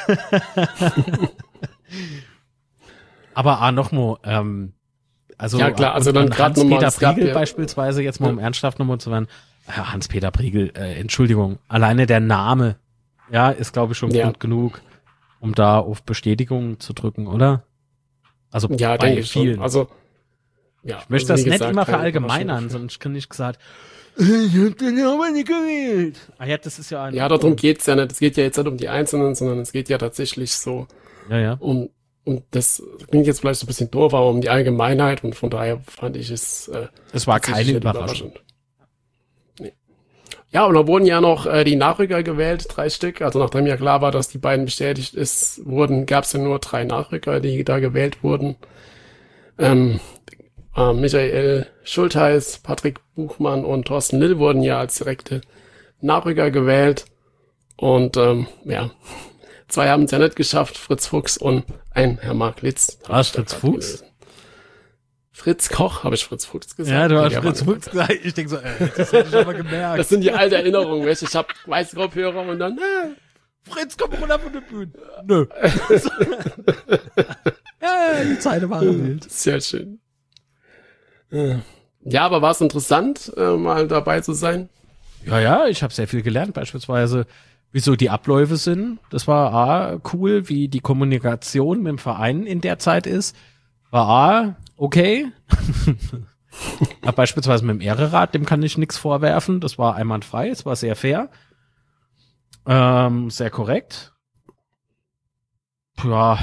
Aber ah, noch mal, ähm, also, Ja, klar, also und- dann und grad noch mal, Hans-Peter es gab Priegel ja- beispielsweise, jetzt mal um ernsthaft nochmal zu werden, ja, Hans-Peter Priegel, äh, Entschuldigung, alleine der Name, ja, ist glaube ich schon Ja. Grund genug, um da auf Bestätigung zu drücken, oder? Also Ja, bei denke ich vielen. schon. Also, ja. Ich möchte also, das wie nicht gesagt, immer keine verallgemeinern, Überraschung. sondern ich kann nicht gesagt, ich hab den aber nicht gewählt. Ah ja, das ist ja ein... Ja, darum geht's ja nicht. Es geht ja jetzt nicht um die Einzelnen, sondern es geht ja tatsächlich so Ja, ja. um, um das klingt jetzt vielleicht so ein bisschen doof, aber um die Allgemeinheit und von daher fand ich es äh, Es war tatsächlich keine nicht Überraschung. überraschend. Nee. Ja, und da wurden ja noch äh, die Nachrücker gewählt, drei Stück. Also nachdem ja klar war, dass die beiden bestätigt ist, wurden, gab es ja nur drei Nachrücker, die da gewählt wurden. Ähm, äh, Michael Schultheiß, Patrick Buchmann und Thorsten Lill wurden ja als direkte Nachrücker gewählt. Und ähm, ja, zwei haben es ja nicht geschafft, Fritz Fuchs und ein Herr Mark Litz. Hab Was, ich da Fritz grad Fuchs? gelesen. Fritz Koch, habe ich Fritz Fuchs gesagt? Ja, du Nee, hast der Fritz war- Fuchs gesagt. Ich denke so, äh, das hätte ich aber gemerkt. Das sind die alten Erinnerungen, weißt du? Ich hab weiße Kopfhörer und dann, äh, Fritz, komm runter von der Bühne. Nö. Ja, die Zeiten waren wild. sehr schön. Äh, Ja, aber war es interessant, äh, mal dabei zu sein? Ja, ja, ich habe sehr viel gelernt, beispielsweise, wieso die Abläufe sind. Das war A, cool, wie die Kommunikation mit dem Verein in der Zeit ist. war A, okay. Aber beispielsweise mit dem Ehre-Rad, dem kann ich nichts vorwerfen. Das war einwandfrei, es war sehr fair. Ähm, sehr korrekt. Ja.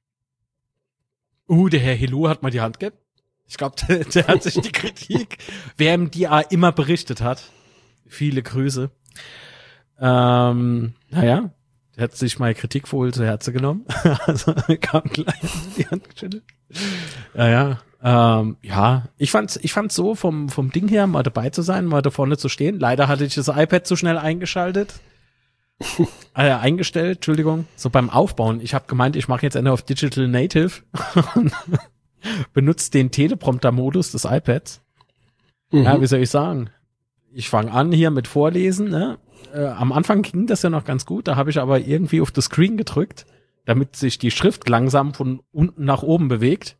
Uh, der Herr Helou hat mal die Hand gegeben. Ich glaube, der, der hat sich die Kritik, wer ihm die A immer berichtet hat. Viele Grüße. Ähm, naja, der hat sich meine Kritik wohl zu Herzen genommen. Also kam gleich die Hand geschüttelt. Ja, ja. Ähm, ja, ich fand's, ich fand's so vom, vom Ding her, mal dabei zu sein, mal da vorne zu stehen. Leider hatte ich das iPad zu schnell eingeschaltet. äh, eingestellt, Entschuldigung. So beim Aufbauen. Ich habe gemeint, ich mache jetzt eine auf Digital Native und benutze den Teleprompter-Modus des iPads. Mhm. Ja, wie soll ich sagen? Ich fange an hier mit Vorlesen, ne? Äh, am Anfang ging das ja noch ganz gut, da habe ich aber irgendwie auf das Screen gedrückt, damit sich die Schrift langsam von unten nach oben bewegt.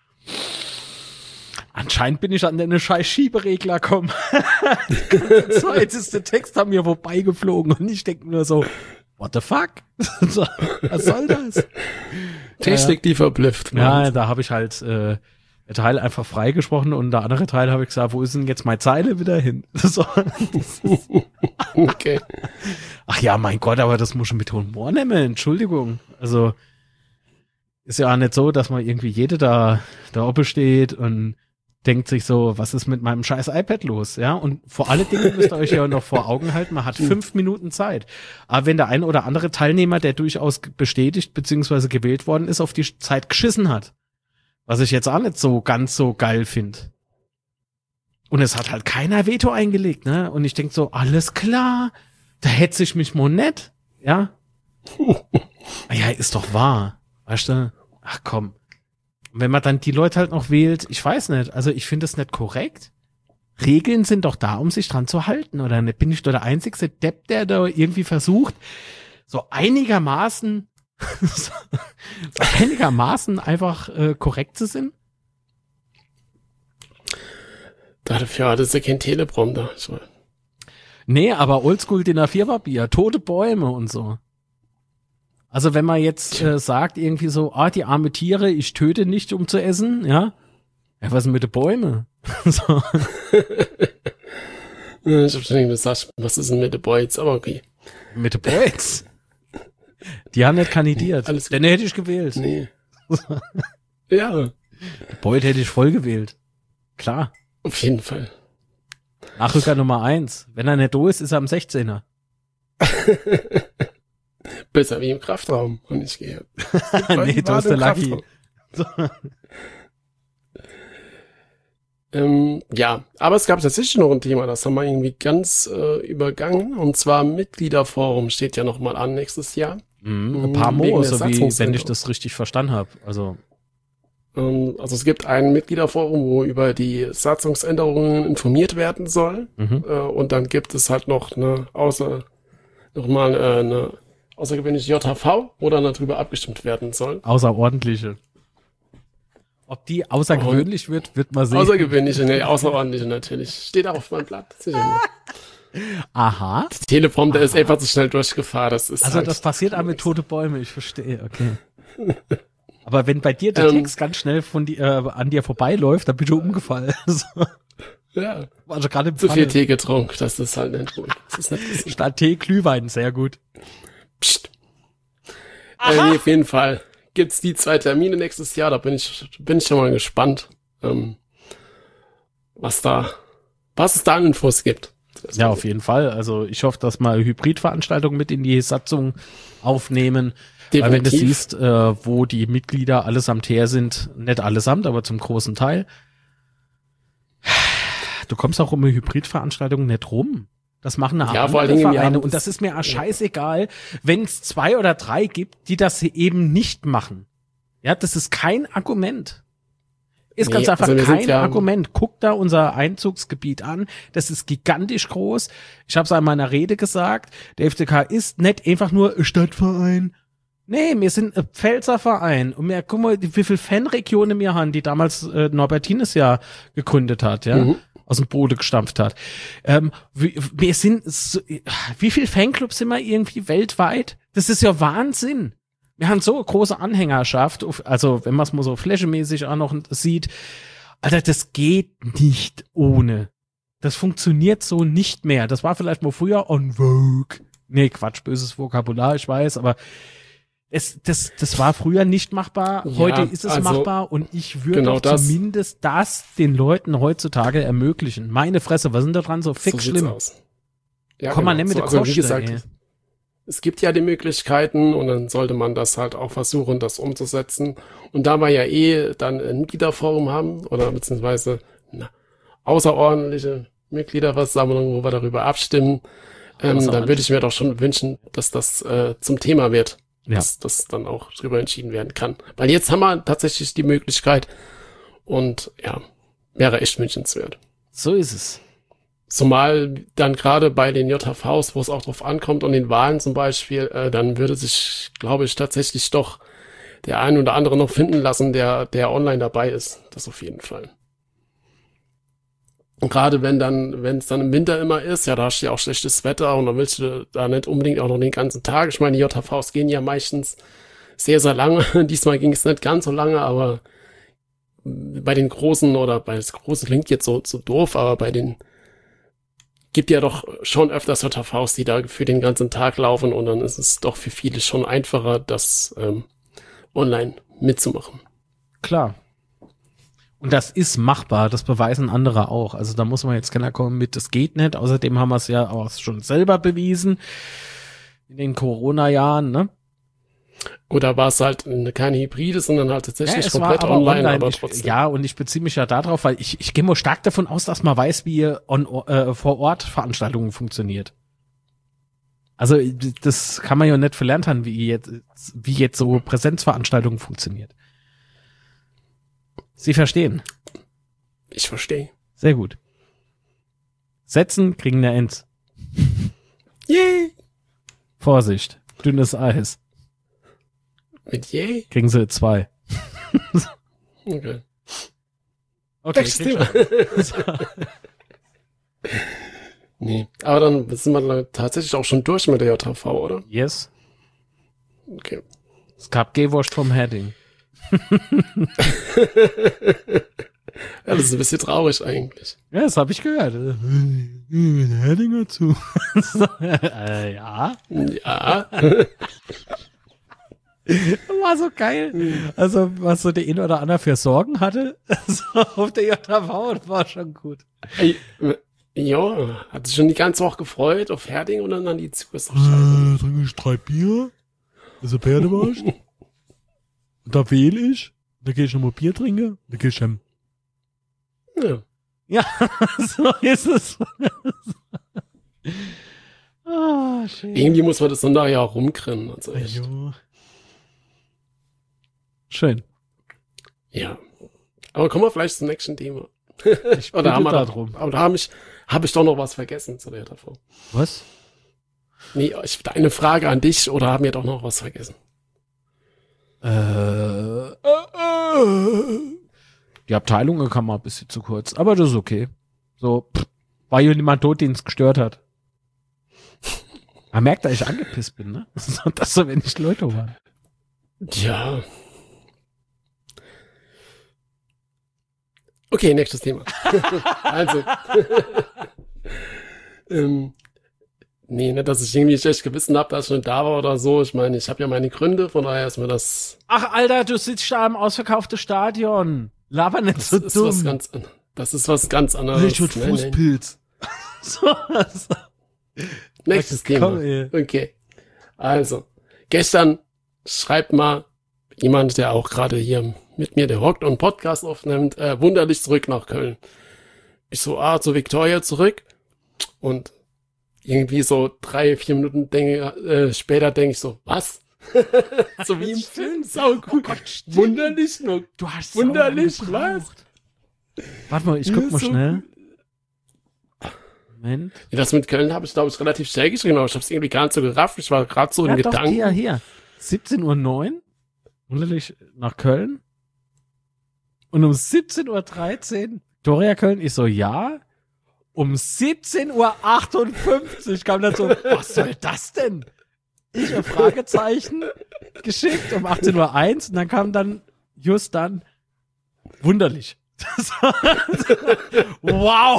Anscheinend bin ich an den scheiß Schieberegler gekommen. Die ganze Zeit ist der Text an mir vorbeigeflogen und ich denke nur so, what the fuck? Was soll das? Technik, die verblüfft. Ja, da habe ich halt äh, der Teil einfach freigesprochen und der andere Teil habe ich gesagt, wo ist denn jetzt meine Zeile wieder hin? So, okay. Ach ja, mein Gott, aber das muss schon mit Humor nehmen, Entschuldigung. Also ist ja auch nicht so, dass man irgendwie jede da da oben steht und denkt sich so, was ist mit meinem scheiß iPad los? Ja, und vor allen Dingen müsst ihr euch ja noch vor Augen halten, man hat fünf Minuten Zeit. Aber wenn der ein oder andere Teilnehmer, der durchaus bestätigt bzw. gewählt worden ist, auf die Zeit geschissen hat, was ich jetzt auch nicht so ganz so geil finde. Und es hat halt keiner Veto eingelegt, ne? Und ich denk so, alles klar, da hetze ich mich mal nett, ja? Ja, ist doch wahr, weißt du? Ach komm. Wenn man dann die Leute halt noch wählt, ich weiß nicht, also ich finde das nicht korrekt. Regeln sind doch da, um sich dran zu halten, oder nicht? Bin ich doch der einzigste Depp, der da irgendwie versucht, so einigermaßen, so einigermaßen einfach äh, korrekt zu sein? Dafür hat es ja kein Teleprompter. Nee, aber Oldschool D I N A vier Papier, tote Bäume und so. Also wenn man jetzt äh, sagt irgendwie so, ah, die arme Tiere, ich töte nicht, um zu essen, ja. Ja, was ist mit den Bäumen? So. Ich hab schon gesagt, was ist denn mit den Boys? Aber okay. Mit den Boys? Die haben nicht kandidiert. Alles Denn hätte ich gewählt. Nee. Ja. Boyd hätte ich voll gewählt. Klar. Auf jeden Fall. Nachrücker Nummer eins. Wenn er nicht da ist, ist er am sechzehner. Besser wie im Kraftraum. Und ich gehe. Nee, du bist der Lucky. So. Ähm, ja, aber es gab tatsächlich noch ein Thema, das haben wir irgendwie ganz äh, übergangen. Und zwar Mitgliederforum steht ja noch mal an nächstes Jahr. Mhm, ein paar Mo, so wie, wenn ich das richtig verstanden habe. Also ähm, also es gibt ein Mitgliederforum, wo über die Satzungsänderungen informiert werden soll. Mhm. Äh, und dann gibt es halt noch eine außer noch mal äh, eine außergewöhnliche J H V, wo dann darüber abgestimmt werden soll. Außerordentliche. Ob die außergewöhnlich oh. wird, wird man sehen. Außergewöhnliche, nee, außerordentliche natürlich. Steht auch auf meinem Blatt. Aha. Der Teleprompter ist einfach zu schnell durchgefahren. Das ist also halt das passiert auch mit tote Bäume, ich verstehe, okay. Aber wenn bei dir der ähm, Text ganz schnell von die, äh, an dir vorbeiläuft, dann bist du umgefallen. So. Ja. Also gerade im Zu viel Tee getrunken, das ist halt nicht gut. Das ist nicht Statt Tee, Glühwein, sehr gut. Psst. Äh, nee, auf jeden Fall gibt's die zwei Termine nächstes Jahr, da bin ich, bin ich schon mal gespannt, ähm, was da, was es da an Infos gibt. Ja, auf jeden Fall. Also ich hoffe, dass mal Hybridveranstaltungen mit in die Satzung aufnehmen. Definitiv. Weil wenn du siehst, äh, wo die Mitglieder allesamt her sind, nicht allesamt, aber zum großen Teil, du kommst auch um eine Hybridveranstaltung nicht rum. Das machen eine ja, andere Vereine und das ist mir auch scheißegal, wenn es zwei oder drei gibt, die das eben nicht machen. Ja, das ist kein Argument. Ist nee, ganz einfach also kein ja Argument. Guck da unser Einzugsgebiet an. Das ist gigantisch groß. Ich habe es in meiner Rede gesagt. Der F C K ist nicht einfach nur ein Stadtverein. Nee, wir sind ein Pfälzerverein. Und wir, guck mal, wie viele Fanregionen wir haben, die damals äh, Norbertines ja gegründet hat, ja. Mhm. Aus dem Boden gestampft hat. Ähm, wir, wir sind, so, wie viel Fanclubs sind wir irgendwie weltweit? Das ist ja Wahnsinn. Wir haben so große Anhängerschaft, also wenn man es mal so flächemäßig auch noch sieht, Alter, das geht nicht ohne. Das funktioniert so nicht mehr. Das war vielleicht mal früher on vogue. Nee, Quatsch, böses Vokabular, ich weiß, aber es, das, das war früher nicht machbar. Heute Ja, ist es also, machbar und ich würde genau doch das. zumindest das den Leuten heutzutage ermöglichen. Meine Fresse, was sind da dran so fix so sieht's schlimm? aus. Ja, Komm mal nicht mit so, der also, wie Koste, gesagt, ey. es gibt ja die Möglichkeiten und dann sollte man das halt auch versuchen, das umzusetzen. Und da wir ja eh dann ein Mitgliederforum haben oder beziehungsweise eine außerordentliche Mitgliederversammlung, wo wir darüber abstimmen, ähm, dann würde ich mir doch schon wünschen, dass das äh, zum Thema wird. Ja. Dass das dann auch drüber entschieden werden kann. Weil jetzt haben wir tatsächlich die Möglichkeit und ja, wäre echt wünschenswert. So ist es. Zumal dann gerade bei den J H Vs, wo es auch drauf ankommt und den Wahlen zum Beispiel, äh, dann würde sich, glaube ich, tatsächlich doch der ein oder andere noch finden lassen, der, der online dabei ist. Das auf jeden Fall. Und gerade wenn dann, wenn es dann im Winter immer ist, ja, da hast du ja auch schlechtes Wetter und dann willst du da nicht unbedingt auch noch den ganzen Tag. Ich meine, die J H Vs gehen ja meistens sehr, sehr lange. Diesmal ging es nicht ganz so lange, aber bei den Großen oder bei das Großen klingt jetzt so, so doof, aber bei den gibt ja doch schon öfters J H Vs, die da für den ganzen Tag laufen und dann ist es doch für viele schon einfacher, das ähm, online mitzumachen. Klar. Und das ist machbar, das beweisen andere auch. Also da muss man jetzt keiner kommen mit, das geht nicht. Außerdem haben wir es ja auch schon selber bewiesen in den Corona-Jahren, ne? Oder war es halt eine, keine Hybride, sondern halt tatsächlich ja, es komplett war aber online, online, aber ich, trotzdem. ja, und ich beziehe mich ja darauf, weil ich, ich gehe mal stark davon aus, dass man weiß, wie on, äh, vor Ort Veranstaltungen funktioniert. Also das kann man ja nicht verlernt haben, wie jetzt, wie jetzt so Präsenzveranstaltungen funktioniert. Sie verstehen. Ich verstehe. Sehr gut. Setzen kriegen eine Eins. Yay! Vorsicht, dünnes Eis. Mit yay? Kriegen sie zwei. Okay. Okay, Nächstes Thema. Nee, aber dann sind wir dann tatsächlich auch schon durch mit der J H V, oder? Yes. Okay. Es gab Gewurst vom Heading. Ja, das ist ein bisschen traurig eigentlich. Ja, das habe ich gehört. Heading dazu. äh, ja. Ja. War so geil. Also, was so der ein oder andere für Sorgen hatte, so auf der J H V, das war schon gut. Ey, ja, hat sich schon die ganze Woche gefreut auf Herding und dann an die Zug ist doch scheiße. Äh, trinke ich drei Bier, das ist ein Pferdewurst. Und da wähle ich, da gehe ich nochmal Bier trinken, da gehe ich hem. Ja. Ja, so ist es. Ah, schön. Irgendwie muss man das dann da ja auch rumkriegen. Also echt. Jo. Schön. Ja. Aber kommen wir vielleicht zum nächsten Thema. Ich Oder haben wir da da drum. Aber da habe ich, hab ich doch noch was vergessen zu der J H V. Was? Nee, ich, eine Frage an dich oder haben wir doch noch was vergessen? Äh, äh, äh. Die Abteilung kam mal ein bisschen zu kurz, aber das ist okay. So, pff, war ja niemand tot, den es gestört hat. Man merkt, dass ich angepisst bin, ne? Das so wenig Leute waren. Ja. Okay, nächstes Thema. Also. ähm, nee, nicht, dass ich irgendwie schlecht gewissen habe, dass ich nicht da war oder so. Ich meine, ich habe ja meine Gründe, von daher ist mir das... Ach, Alter, du sitzt da im ausverkauften Stadion. Laber nicht Das so ist dumm. was ganz, an- das ist was ganz anderes. Ich mit Nee, nee. Fußpilz. So, so. Nächstes Komm, Thema. ey. Okay. Also, gestern schreibt mal jemand, der auch gerade hier mit mir, der hockt und einen Podcast aufnimmt, äh, wunderlich zurück nach Köln. Ich so, ah, zu Victoria zurück. Und irgendwie so drei, vier Minuten denke, äh, später denke ich so, was? So wie im Film, sau gut. Oh Gott, stimmt. Wunderlich, nur Du hast so wunderlich, lange was? gebraucht. Warte mal, ich guck Ja, mal so- schnell. Moment. Ja, das mit Köln habe ich, glaube ich, relativ schnell geschrieben, aber ich habe es irgendwie gar nicht so gerafft. Ich war gerade so in Ja, doch, Gedanken. hier, hier. siebzehn Uhr neun. Wunderlich nach Köln. Und um siebzehn Uhr dreizehn Victoria Köln. Ich so, ja. Um siebzehn Uhr achtundfünfzig kam dann so, was soll das denn? Ich ein Fragezeichen. geschickt um achtzehn Uhr eins und dann kam dann just dann wunderlich. Das war, wow!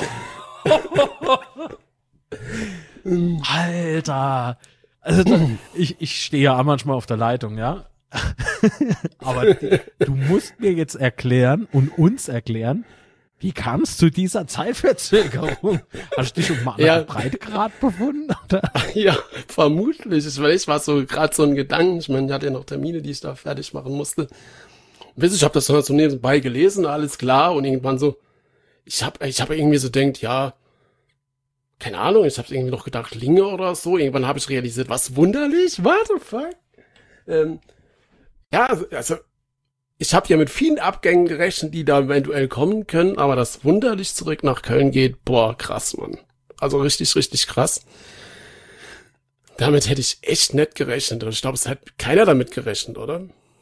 Alter! Also dann, ich, ich stehe ja auch manchmal auf der Leitung, ja. Aber du musst mir jetzt erklären und uns erklären, wie kam es zu dieser Zeitverzögerung? Hast du dich um mal Ja. Breitegrad befunden? Oder? Ja, vermutlich. Ich weiß, ich war so gerade so ein Gedanken. Ich meine, ich hatte ja noch Termine, die ich da fertig machen musste. Und ich habe das so nebenbei gelesen, alles klar. Und irgendwann so, ich habe ich hab irgendwie so denkt, ja, keine Ahnung, ich habe irgendwie noch gedacht, Linge oder so. Irgendwann habe ich realisiert, was wunderlich, what the fuck? Ähm, ja, also ich habe ja mit vielen Abgängen gerechnet, die da eventuell kommen können, aber das wunderlich zurück nach Köln geht, boah, krass, Mann. Also richtig, richtig krass. Damit hätte ich echt nicht gerechnet. Und ich glaube, es hat keiner damit gerechnet, oder?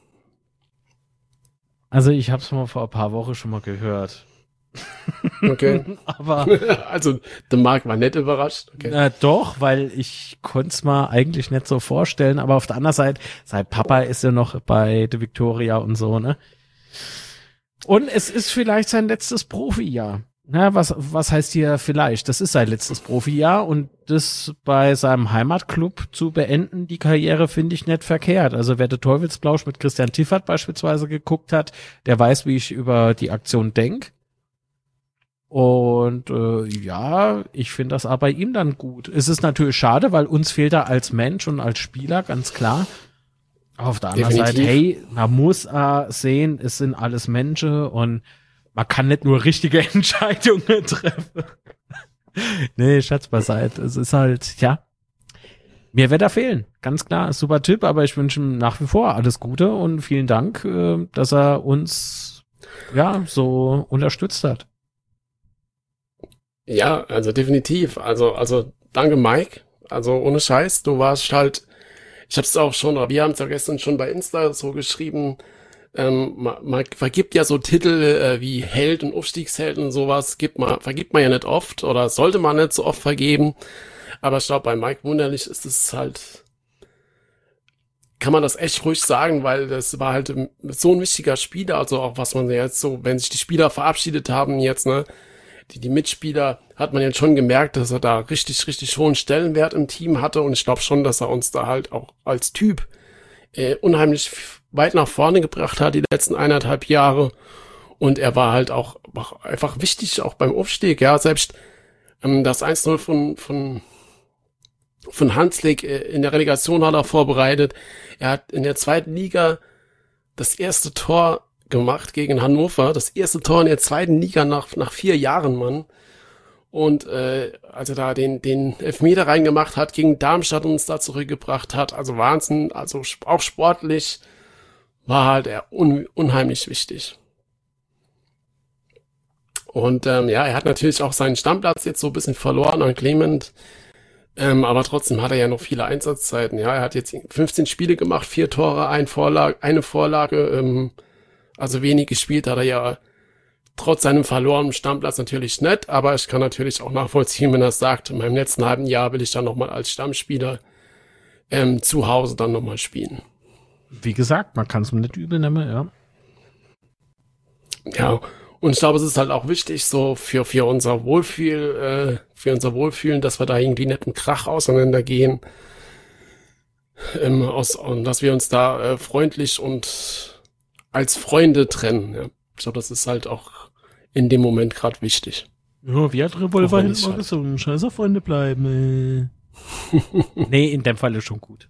Also ich habe es mal vor ein paar Wochen schon mal gehört. Okay. Aber Also, der Marc war nicht überrascht. Okay. äh, doch, weil ich konnte es mal eigentlich nicht so vorstellen. Aber auf der anderen Seite, sein Papa ist ja noch bei der Victoria und so, ne? Und es ist vielleicht sein letztes Profijahr. Na, was, was heißt hier vielleicht? Das ist sein letztes Profijahr und das bei seinem Heimatclub zu beenden, die Karriere, finde ich nicht verkehrt. Also wer der Teufelsblausch mit Christian Tiffert beispielsweise geguckt hat, der weiß, wie ich über die Aktion denke. Und äh, ja, ich finde das aber bei ihm dann gut. Es ist natürlich schade, weil uns fehlt er als Mensch und als Spieler, ganz klar. Aber auf der anderen Definitiv. Seite, hey, man muss äh, sehen, es sind alles Menschen und man kann nicht nur richtige Entscheidungen treffen. Nee, Schatz beiseite. Es ist halt, ja, mir wird er fehlen. Ganz klar, super Tipp, aber ich wünsche ihm nach wie vor alles Gute und vielen Dank, äh, dass er uns, ja, so unterstützt hat. Ja, also definitiv. Also, also danke, Mike. Also ohne Scheiß, du warst halt, ich hab's auch schon, oder wir haben es ja gestern schon bei Insta so geschrieben, ähm, man, man vergibt ja so Titel äh, wie Held und Aufstiegsheld und sowas, gibt man, vergibt man ja nicht oft oder sollte man nicht so oft vergeben. Aber ich glaube, bei Mike Wunderlich ist es halt, kann man das echt ruhig sagen, weil das war halt so ein wichtiger Spieler, also auch was man jetzt so, wenn sich die Spieler verabschiedet haben jetzt, ne, die, die Mitspieler, hat man jetzt schon gemerkt, dass er da richtig, richtig hohen Stellenwert im Team hatte und ich glaube schon, dass er uns da halt auch als Typ äh, unheimlich weit nach vorne gebracht hat, die letzten eineinhalb Jahre und er war halt auch, auch einfach wichtig, auch beim Aufstieg, ja, selbst ähm, das eins null von, von, von Hanslik äh, in der Relegation hat er vorbereitet, er hat in der zweiten Liga das erste Tor gemacht gegen Hannover, das erste Tor in der zweiten Liga nach nach vier Jahren, Mann. Und äh, als er da den den Elfmeter reingemacht hat, gegen Darmstadt uns da zurückgebracht hat, also Wahnsinn, also auch sportlich war halt er un, unheimlich wichtig. Und ähm, ja, er hat natürlich auch seinen Stammplatz jetzt so ein bisschen verloren an Clement, ähm, aber trotzdem hat er ja noch viele Einsatzzeiten. Ja, er hat jetzt fünfzehn Spiele gemacht, vier Tore, ein Vorlage, eine Vorlage, ähm, also wenig gespielt hat er ja trotz seinem verlorenen Stammplatz natürlich nicht, aber ich kann natürlich auch nachvollziehen, wenn er sagt, in meinem letzten halben Jahr will ich dann nochmal als Stammspieler ähm, zu Hause dann nochmal spielen. Wie gesagt, man kann es mir nicht übel nehmen, ja. Ja, und ich glaube, es ist halt auch wichtig, so für für unser Wohlfühl, äh, für unser Wohlfühlen, dass wir da irgendwie nicht einen Krach auseinandergehen, ähm, aus, und dass wir uns da äh, freundlich und als Freunde trennen. Ja. Ich glaube, das ist halt auch in dem Moment gerade wichtig. Ja, wie hat Revolver Auch wenn hinten ich mal halt- gesungen? Scheiße Freunde bleiben. Äh. Nee, in dem Fall ist schon gut.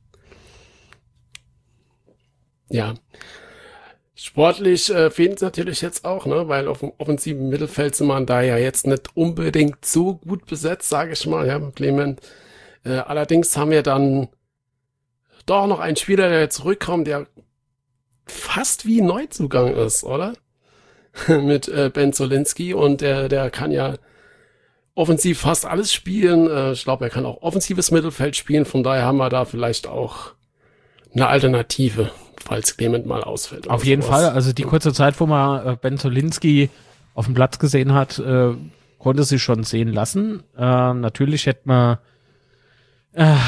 Ja. Sportlich äh, fehlt es natürlich jetzt auch, ne, weil auf dem offensiven Mittelfeld sind wir da ja jetzt nicht unbedingt so gut besetzt, sage ich mal, ja, Clement. Äh, allerdings haben wir dann doch noch einen Spieler, der jetzt zurückkommt, der fast wie ein Neuzugang ist, oder? Mit äh, Ben Zolinski und der der kann ja offensiv fast alles spielen. Äh, ich glaube, er kann auch offensives Mittelfeld spielen, von daher haben wir da vielleicht auch eine Alternative, falls Clement mal ausfällt. Auf oder jeden sowas. Fall, also die kurze Zeit, wo man äh, Ben Zolinski auf dem Platz gesehen hat, äh, konnte sie schon sehen lassen. Äh, natürlich hätte man äh,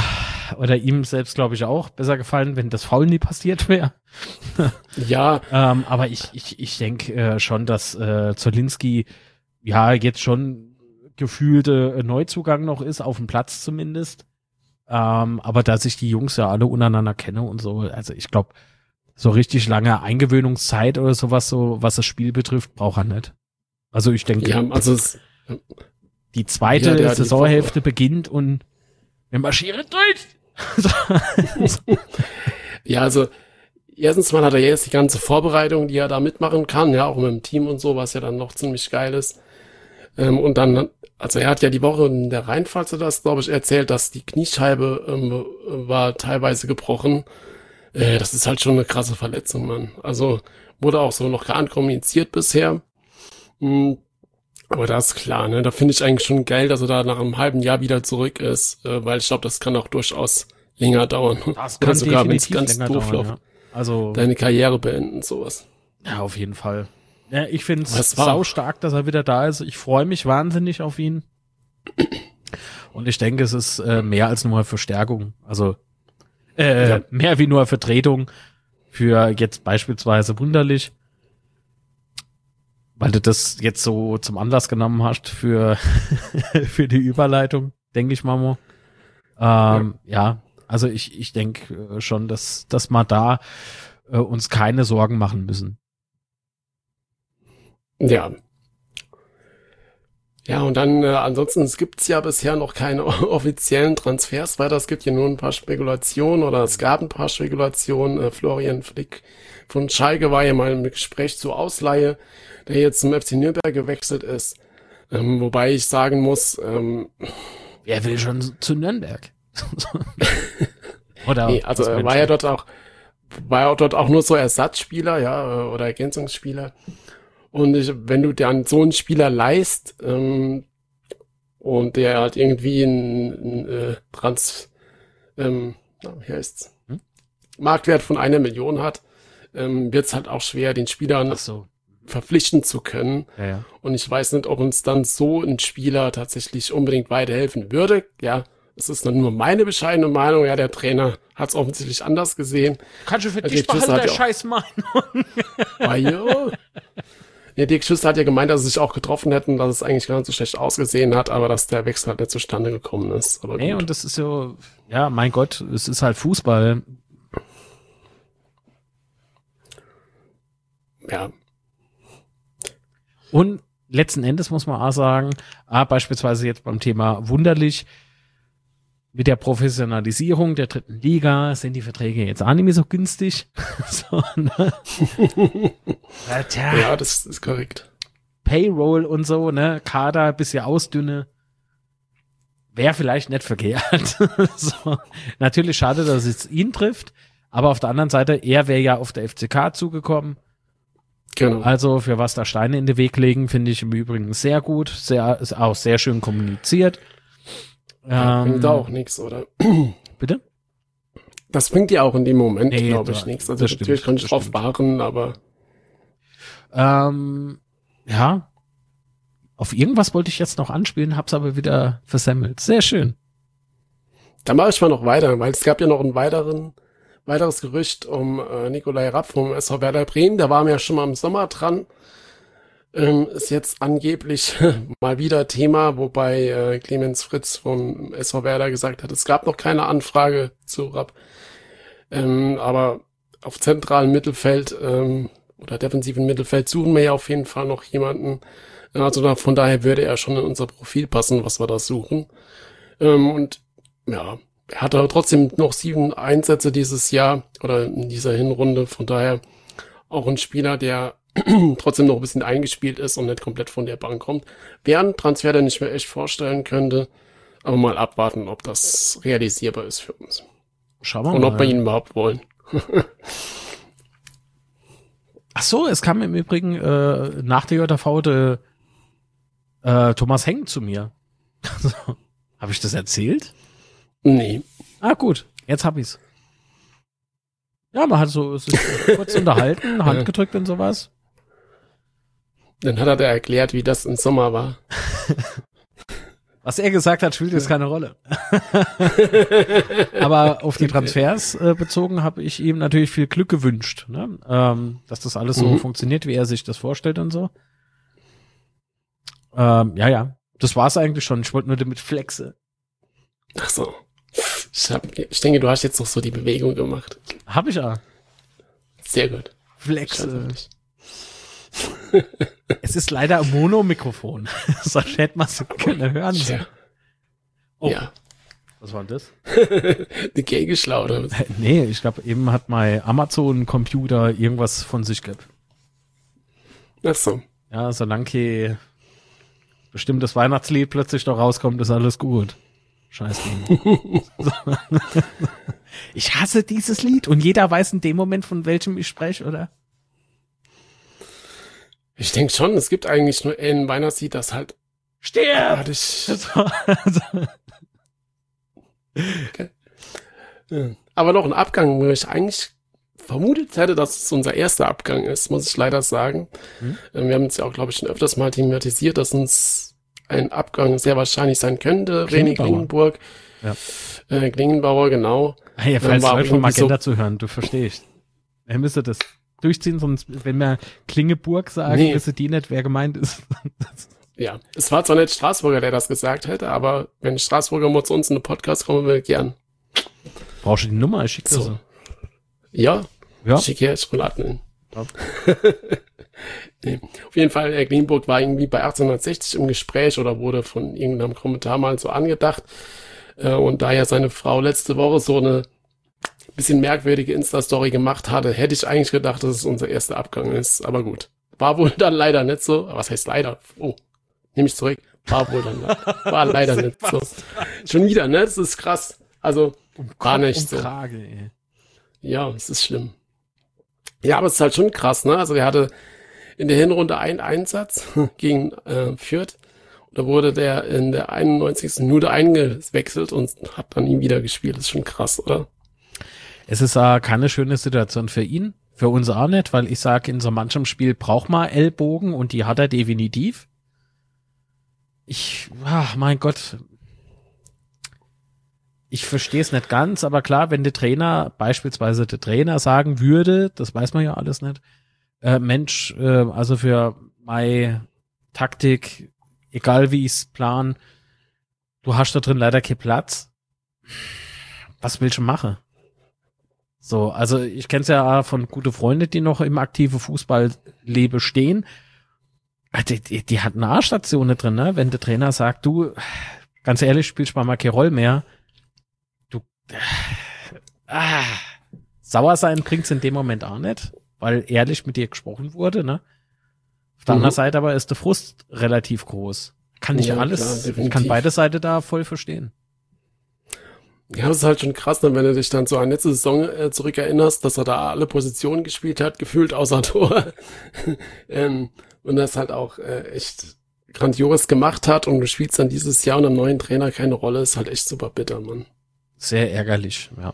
oder ihm selbst, glaube ich, auch besser gefallen, wenn das Foul nie passiert wäre. Ja. ähm, aber ich, ich, ich denke äh, schon, dass äh, Zielinski ja jetzt schon gefühlte äh, Neuzugang noch ist, auf dem Platz zumindest. Ähm, aber da sich die Jungs ja alle untereinander kennen und so, also ich glaube, so richtig lange Eingewöhnungszeit oder sowas, so was das Spiel betrifft, braucht er nicht. Also ich denke, Ja, also es, die zweite Ja, der hat die Saisonhälfte beginnt und wir marschieren durch. ja, also erstens mal hat er jetzt die ganze Vorbereitung, die er da mitmachen kann, ja, auch mit dem Team und so, was ja dann noch ziemlich geil ist. Ähm, und dann, also er hat ja die Woche in der Rheinpfalz das, glaube ich, erzählt, dass die Kniescheibe ähm, war teilweise gebrochen. Äh, das ist halt schon eine krasse Verletzung, Mann. Also wurde auch so noch gar nicht kommuniziert bisher. Mhm. Aber das ist klar, ne? Da finde ich eigentlich schon geil, dass er da nach einem halben Jahr wieder zurück ist, äh, weil ich glaube, das kann auch durchaus länger dauern. Das kann Oder sogar, wenn es definitiv ganz länger doof dauern, läuft, ja. Also deine Karriere beenden, sowas. ja, auf jeden Fall. Ja, ich finde es Das war sau auch- stark, dass er wieder da ist. Ich freue mich wahnsinnig auf ihn. Und ich denke, es ist äh, mehr als nur Verstärkung. Also äh, Ja. mehr wie nur Vertretung für jetzt beispielsweise Wunderlich. Weil du das jetzt so zum Anlass genommen hast für, für die Überleitung, denke ich mal. Ähm, ja. ja, also ich, ich denke schon, dass, dass wir da äh, uns keine Sorgen machen müssen. Ja. Ja, und dann, äh, ansonsten, es gibt's ja bisher noch keine offiziellen Transfers weiter. Es gibt ja nur ein paar Spekulationen oder es gab ein paar Spekulationen. Äh, Florian Flick von Schalke war ja mal im Gespräch zur Ausleihe, der jetzt zum F C Nürnberg gewechselt ist. Ähm, wobei ich sagen muss, ähm, Wer will schon zu Nürnberg? Oder nee, also was er meinst war du? ja dort auch, war ja dort auch nur so Ersatzspieler, ja, äh, oder Ergänzungsspieler. Und ich, wenn du dann so einen Spieler leihst, ähm, und der halt irgendwie einen, einen äh, Trans, ähm, na, wie heißt's? Hm? Marktwert von einer Million hat, ähm, wird's halt auch schwer, den Spielern Ach so. verpflichten zu können. Ja, ja. Und ich weiß nicht, ob uns dann so ein Spieler tatsächlich unbedingt weiterhelfen würde. Ja, es ist dann nur meine bescheidene Meinung. Ja, der Trainer hat es offensichtlich anders gesehen. Kannst du für Also dich Dirk Schüssel behalten, hat der ja auch- scheiß Meinung. Ah, ja. Ja, Dirk Schüssel hat ja gemeint, dass sie sich auch getroffen hätten, dass es eigentlich gar nicht so schlecht ausgesehen hat, aber dass der Wechsel halt nicht zustande gekommen ist. Aber Nee, gut. und das ist so, ja, mein Gott, es ist halt Fußball. Ja, Und letzten Endes muss man auch sagen, ah, beispielsweise jetzt beim Thema Wunderlich, mit der Professionalisierung der dritten Liga sind die Verträge jetzt auch nicht mehr so günstig. so, ne? ja, tja, ja, das ist korrekt. Payroll und so, ne, Kader bisschen ausdünne. Wäre vielleicht nicht verkehrt. so. Natürlich schade, dass es ihn trifft, aber auf der anderen Seite, er wäre ja auf der F C K zugekommen. Genau. Also für was da Steine in den Weg legen, finde ich im Übrigen sehr gut, sehr, ist auch sehr schön kommuniziert. Ja, Ähm, bringt auch nichts, oder? bitte? Das bringt ja auch in dem Moment, Nee, glaube da- ich, nichts. Also das stimmt, natürlich kann ich das drauf stimmt. beharren, aber Ähm, ja, auf irgendwas wollte ich jetzt noch anspielen, hab's aber wieder versemmelt. Sehr schön. da mache ich mal noch weiter, weil es gab ja noch ein weiteren, weiteres Gerücht um äh, Nikolai Rapp vom S V Werder Bremen. Da waren wir ja schon mal im Sommer dran. Ähm, ist jetzt angeblich mal wieder Thema, wobei äh, Clemens Fritz vom S V Werder gesagt hat, es gab noch keine Anfrage zu Rapp. Ähm, aber auf zentralem Mittelfeld ähm, oder defensiven Mittelfeld suchen wir ja auf jeden Fall noch jemanden. Also da, von daher würde er schon in unser Profil passen, was wir da suchen. Ähm, und ja, er hat aber trotzdem noch sieben Einsätze dieses Jahr oder in dieser Hinrunde. Von daher auch ein Spieler, der trotzdem noch ein bisschen eingespielt ist und nicht komplett von der Bank kommt. Wäre ein Transfer, den ich mir echt vorstellen könnte. Aber mal abwarten, ob das realisierbar ist für uns. Schauen wir Und mal. ob wir ihn überhaupt wollen. Ach so, es kam im Übrigen äh, nach der J V der äh, Thomas Heng zu mir. so. Habe ich das erzählt? Nee. Ah, gut, jetzt hab ich's. Ja, man hat so es ist kurz unterhalten, Hand gedrückt und sowas. Dann hat er da erklärt, wie das im Sommer war. Was er gesagt hat, spielt jetzt keine Rolle. Aber auf die Transfers äh, bezogen habe ich ihm natürlich viel Glück gewünscht, ne? ähm, dass das alles so Mhm. funktioniert, wie er sich das vorstellt und so. Ähm, ja, ja, das war's eigentlich schon. Ich wollte nur damit flexe. Ach so. Ich, hab, ich denke, du hast jetzt noch so die Bewegung gemacht. Hab ich auch. Sehr gut. Flexe. Es ist leider ein Mono-Mikrofon. Sonst hätte man es können hören. Ja. Oh, Ja. was war denn das? Die Gay geschlaut oder was? Äh, Nee, ich glaube, eben hat mein Amazon-Computer irgendwas von sich gehabt. Ach so. Ja, solange kein bestimmtes Weihnachtslied plötzlich noch rauskommt, ist alles gut. Scheiß Ding. So. Ich hasse dieses Lied und jeder weiß in dem Moment, von welchem ich spreche, oder? Ich denke schon, es gibt eigentlich nur ein Weihnachtslied, das halt. Stirb! Warte, ich, So. okay. Ja. Aber noch ein Abgang, wo ich eigentlich vermutet hätte, dass es unser erster Abgang ist, muss ich leider sagen. Hm? Wir haben es ja auch, glaube ich, schon öfters mal thematisiert, dass uns ein Abgang sehr wahrscheinlich sein könnte. René Klingenbauer. Klingenburg. Ja. Äh, Klingenbauer, genau. Hey, falls war Leute von irgendwie Magenta so- zuhören, du verstehst. Er müsste das durchziehen, sonst, wenn wir Klingeburg sagen, Nee. wissen die nicht, wer gemeint ist. Ja, es war zwar nicht Straßburger, der das gesagt hätte, aber wenn Straßburger mal zu uns in den Podcast kommen will, gern. Brauchst du die Nummer? Ich schicke dir So. so. Ja, Ja. schick her, ich will atmen. Ja. Nee. Auf jeden Fall, Herr Klingenburg war irgendwie bei achtzehnhundertsechzig im Gespräch oder wurde von irgendeinem Kommentar mal so angedacht. Äh, Und da ja seine Frau letzte Woche so eine bisschen merkwürdige Insta-Story gemacht hatte, hätte ich eigentlich gedacht, dass es unser erster Abgang ist. Aber gut. War wohl dann leider nicht so. Was heißt leider? Oh, nehme ich zurück. War wohl dann leider. War leider nicht so. Schon wieder, ne? Das ist krass. Also, war nicht um so. Krage, ey. Ja, es ist schlimm. Ja, aber es ist halt schon krass, ne? Also er hatte in der Hinrunde einen Einsatz gegen äh, Fürth. Da wurde der in der einundneunzigsten Minute eingewechselt und hat dann ihn wieder gespielt. Das ist schon krass, oder? Es ist äh, keine schöne Situation für ihn, für uns auch nicht, weil ich sage, in so manchem Spiel braucht man Ellbogen und die hat er definitiv. Ich, ach, mein Gott, ich verstehe es nicht ganz, aber klar, wenn der Trainer, beispielsweise der Trainer sagen würde, das weiß man ja alles nicht, äh, Mensch, äh, also für meine Taktik, egal wie ich es plan, du hast da drin leider keinen Platz. Was willst du machen? So, also ich kenne es ja von gute Freunde, die noch im aktiven Fußballleben stehen. Ah, Die, die, die hatten A-Stationen drin, ne? Wenn der Trainer sagt, du, ganz ehrlich, spielst mal keine Rolle mehr. Du, ah, sauer sein bringt's in dem Moment auch nicht, weil ehrlich mit dir gesprochen wurde, ne? Auf der Mhm. anderen Seite aber ist der Frust relativ groß. Kann nicht Ja, alles, klar, ich definitiv. kann beide Seiten da voll verstehen. Ja, das ist halt schon krass, ne, wenn du dich dann so an letzte Saison äh, zurückerinnerst, dass er da alle Positionen gespielt hat, gefühlt außer Tor. ähm, und das halt auch äh, echt grandios gemacht hat und du spielst dann dieses Jahr und einem neuen Trainer keine Rolle, ist halt echt super bitter, Mann. Sehr ärgerlich, ja.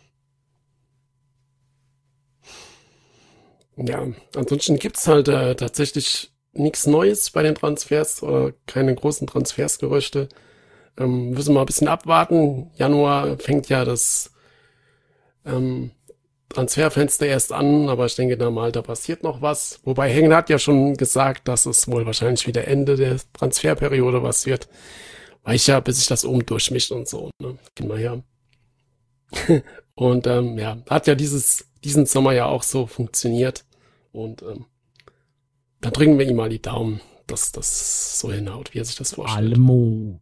Ja, ansonsten gibt's halt äh, tatsächlich nichts Neues bei den Transfers oder keine großen Transfersgerüchte. Ähm, müssen wir mal ein bisschen abwarten. Januar fängt ja das ähm, Transferfenster erst an, aber ich denke da mal, da passiert noch was. Wobei Hengen hat ja schon gesagt, dass es wohl wahrscheinlich wieder Ende der Transferperiode was wird. Weiß ja, bis sich das oben durchmischt und so. Ne? Gehen wir her. Und ähm, ja, hat ja dieses diesen Sommer ja auch so funktioniert. Und ähm, da drücken wir ihm mal die Daumen, dass das so hinhaut, wie er sich das vorstellt. Almo.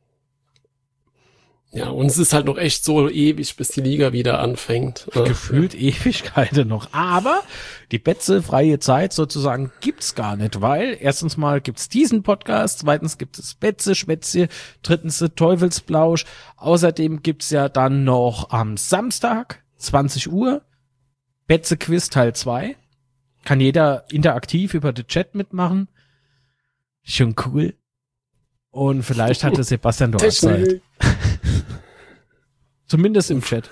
Ja, und es ist halt noch echt so ewig, bis die Liga wieder anfängt. Gefühlt Ewigkeiten noch. Aber die Betze freie Zeit sozusagen gibt's gar nicht, weil erstens mal gibt's diesen Podcast, zweitens gibt es Betze, Schwätze, drittens Teufelsblausch. Außerdem gibt's ja dann noch am Samstag, zwanzig Uhr, Betze Quiz Teil zwei. Kann jeder interaktiv über den Chat mitmachen. Schon cool. Und vielleicht hatte Sebastian dort Zeit. Technik. Zumindest im Chat.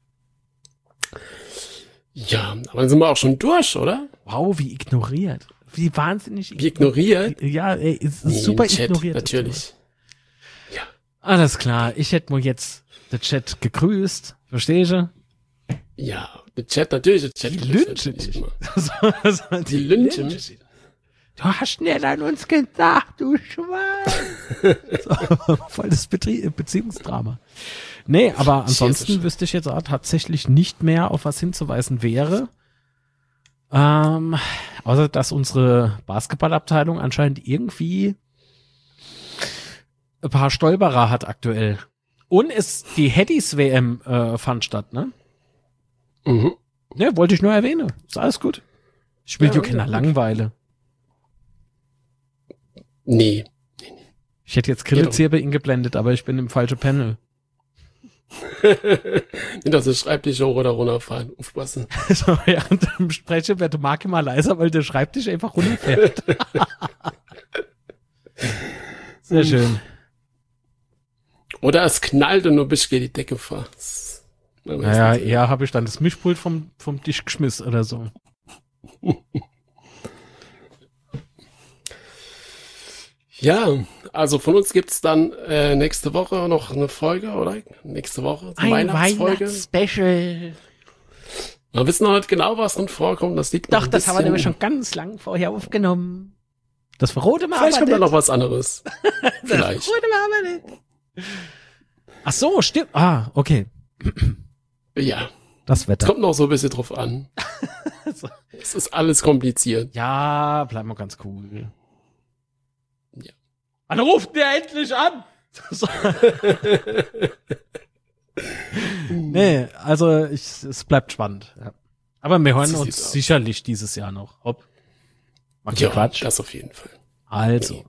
Ja, aber dann sind wir auch schon durch, oder? Wow, wie ignoriert. wie wahnsinnig. Wie ignoriert? Ja, ey, ist Nee, super im Chat, ignoriert. natürlich. Alles klar, ich hätte mal jetzt den Chat gegrüßt. Verstehst du? Ja, der Chat, natürlich, der Chat. Die grüßt lynchen natürlich immer. So, so, Die lynchen mich. Du hast nicht an uns gedacht, du Schwein. So, voll das Betrie- Beziehungsdrama. Nee, aber ansonsten wüsste ich jetzt auch tatsächlich nicht mehr, auf was hinzuweisen wäre. Ähm, außer, dass unsere Basketballabteilung anscheinend irgendwie ein paar Stolperer hat aktuell. Und es, die Headies-W M äh, fand statt, ne? Mhm. Ne, wollte ich nur erwähnen. Ist alles gut. Ich will Ja, dir keine ja, gut. Langeweile. Nee. Ich hätte jetzt Grillitz hier bei Ihnen geblendet, aber ich bin im falschen Panel. Nicht, dass der Schreibtisch hoch oder runterfallen. Aufpassen. So, während dem Sprechen wird der Marc immer leiser, weil der Schreibtisch einfach runterfällt. Sehr schön. Oder es knallt und du bist gegen die Decke fast. Naja, eher habe ich dann das Mischpult vom, vom Tisch geschmissen oder so. Ja, also von uns gibt's dann äh, nächste Woche noch eine Folge, oder? Nächste Woche, die Weihnachtsfolge. Weihnachtsspecial. Wir wissen noch nicht genau, was drin vorkommt. Das liegt Doch, noch ein das haben wir bisschen- nämlich schon ganz lang vorher aufgenommen. Das verrote wir Vielleicht aber kommt da nicht. noch was anderes. Vielleicht. Das verrote wir aber nicht. Ach so, stimmt. Ah, okay. Ja, Das es Wetter. kommt noch so ein bisschen drauf an. So. Es ist alles kompliziert. Ja, bleib mal ganz cool. Ja. Wann ruft der endlich an? So. Nee, also ich, es bleibt spannend. Ja. Aber wir hören So uns sieht's aus. sicherlich dieses Jahr noch. Hopp. Mach Ja, ja, Quatsch. das auf jeden Fall. Also.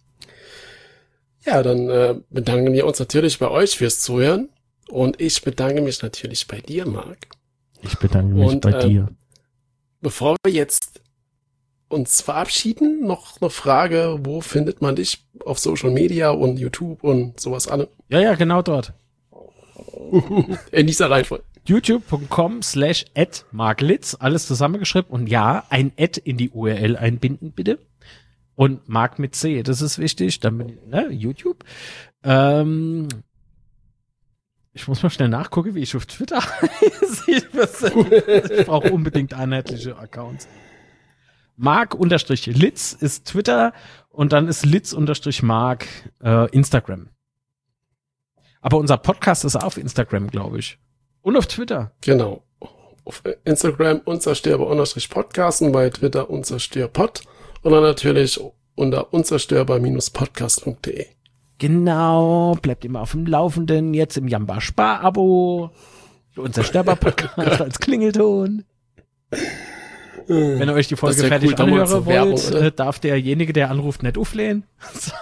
Ja, dann äh, bedanken wir uns natürlich bei euch fürs Zuhören. Und ich bedanke mich natürlich bei dir, Marc. Ich bedanke mich Und, bei ähm, dir. Bevor wir jetzt uns verabschieden, noch eine Frage, wo findet man dich auf Social Media und YouTube und sowas alle? Ja, ja, genau dort. In dieser Reihenfolge. youtube.com slash at marklitz, alles zusammengeschrieben und ja, ein Ad in die U R L einbinden, bitte. Und Mark mit C, das ist wichtig, dann bin ich, ne, YouTube. Ähm, ich muss mal schnell nachgucken, wie ich auf Twitter heiße. Ich muss- ich brauche unbedingt einheitliche Accounts. Mark-Litz ist Twitter und dann ist Litz-Mark äh, Instagram. Aber unser Podcast ist auf Instagram, glaube ich. Und auf Twitter. Genau. Auf Instagram unzerstörbar-podcast und bei Twitter unzerstörpod und dann natürlich unter unzerstörbar-podcast punkt de. Genau, bleibt immer auf dem Laufenden, jetzt im Jamba Spar-Abo. Unser Sterber-Podcast als Klingelton. Wenn ihr euch die Folge Das wär fertig cool, da mal anhören zur Werbung, wollt, oder? äh, darf derjenige, der anruft, nicht auflehnen. So.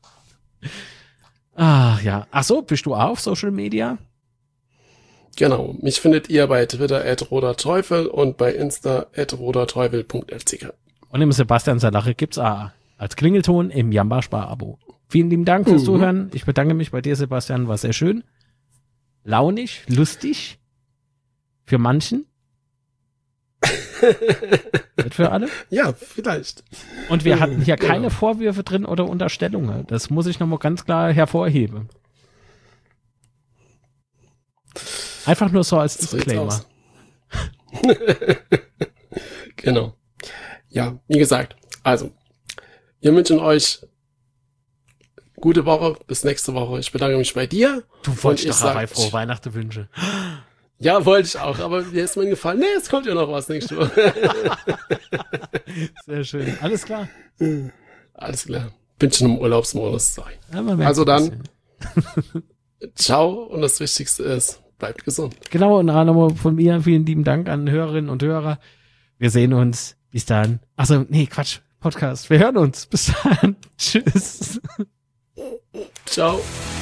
Ach ja. Ach so, bist du auch auf Social Media? Genau. Mich findet ihr bei Twitter at roderteufel und bei Insta at roderteufel punkt f c k. Und im Sebastian Salache gibt's auch als Klingelton im Jamba Spar-Abo. Vielen lieben Dank fürs Mhm. Zuhören. Ich bedanke mich bei dir, Sebastian. War sehr schön. Launig, lustig. Für manchen. Nicht für alle. Ja, vielleicht. Und wir hatten hier Genau. keine Vorwürfe drin oder Unterstellungen. Das muss ich nochmal ganz klar hervorheben. Einfach nur so als So sieht's Disclaimer. aus. Genau. Ja, wie gesagt, also, wir wünschen euch gute Woche, bis nächste Woche. Ich bedanke mich bei dir. Du Und wolltest ich doch sag- dabei frohe Weihnachten wünschen. Ja, wollte ich auch, aber mir ist mir gefallen. Nee, es kommt ja noch was nächste Woche. Sehr schön. Alles klar. Alles klar. Bin schon im Urlaubsmodus. Sorry. Ja, man merkt's Also ein dann. bisschen. Ciao und das Wichtigste ist, bleibt gesund. Genau, und auch nochmal von mir vielen lieben Dank an Hörerinnen und Hörer. Wir sehen uns. Bis dann. Achso, nee, Quatsch. Podcast. Wir hören uns. Bis dann. Tschüss. Ciao.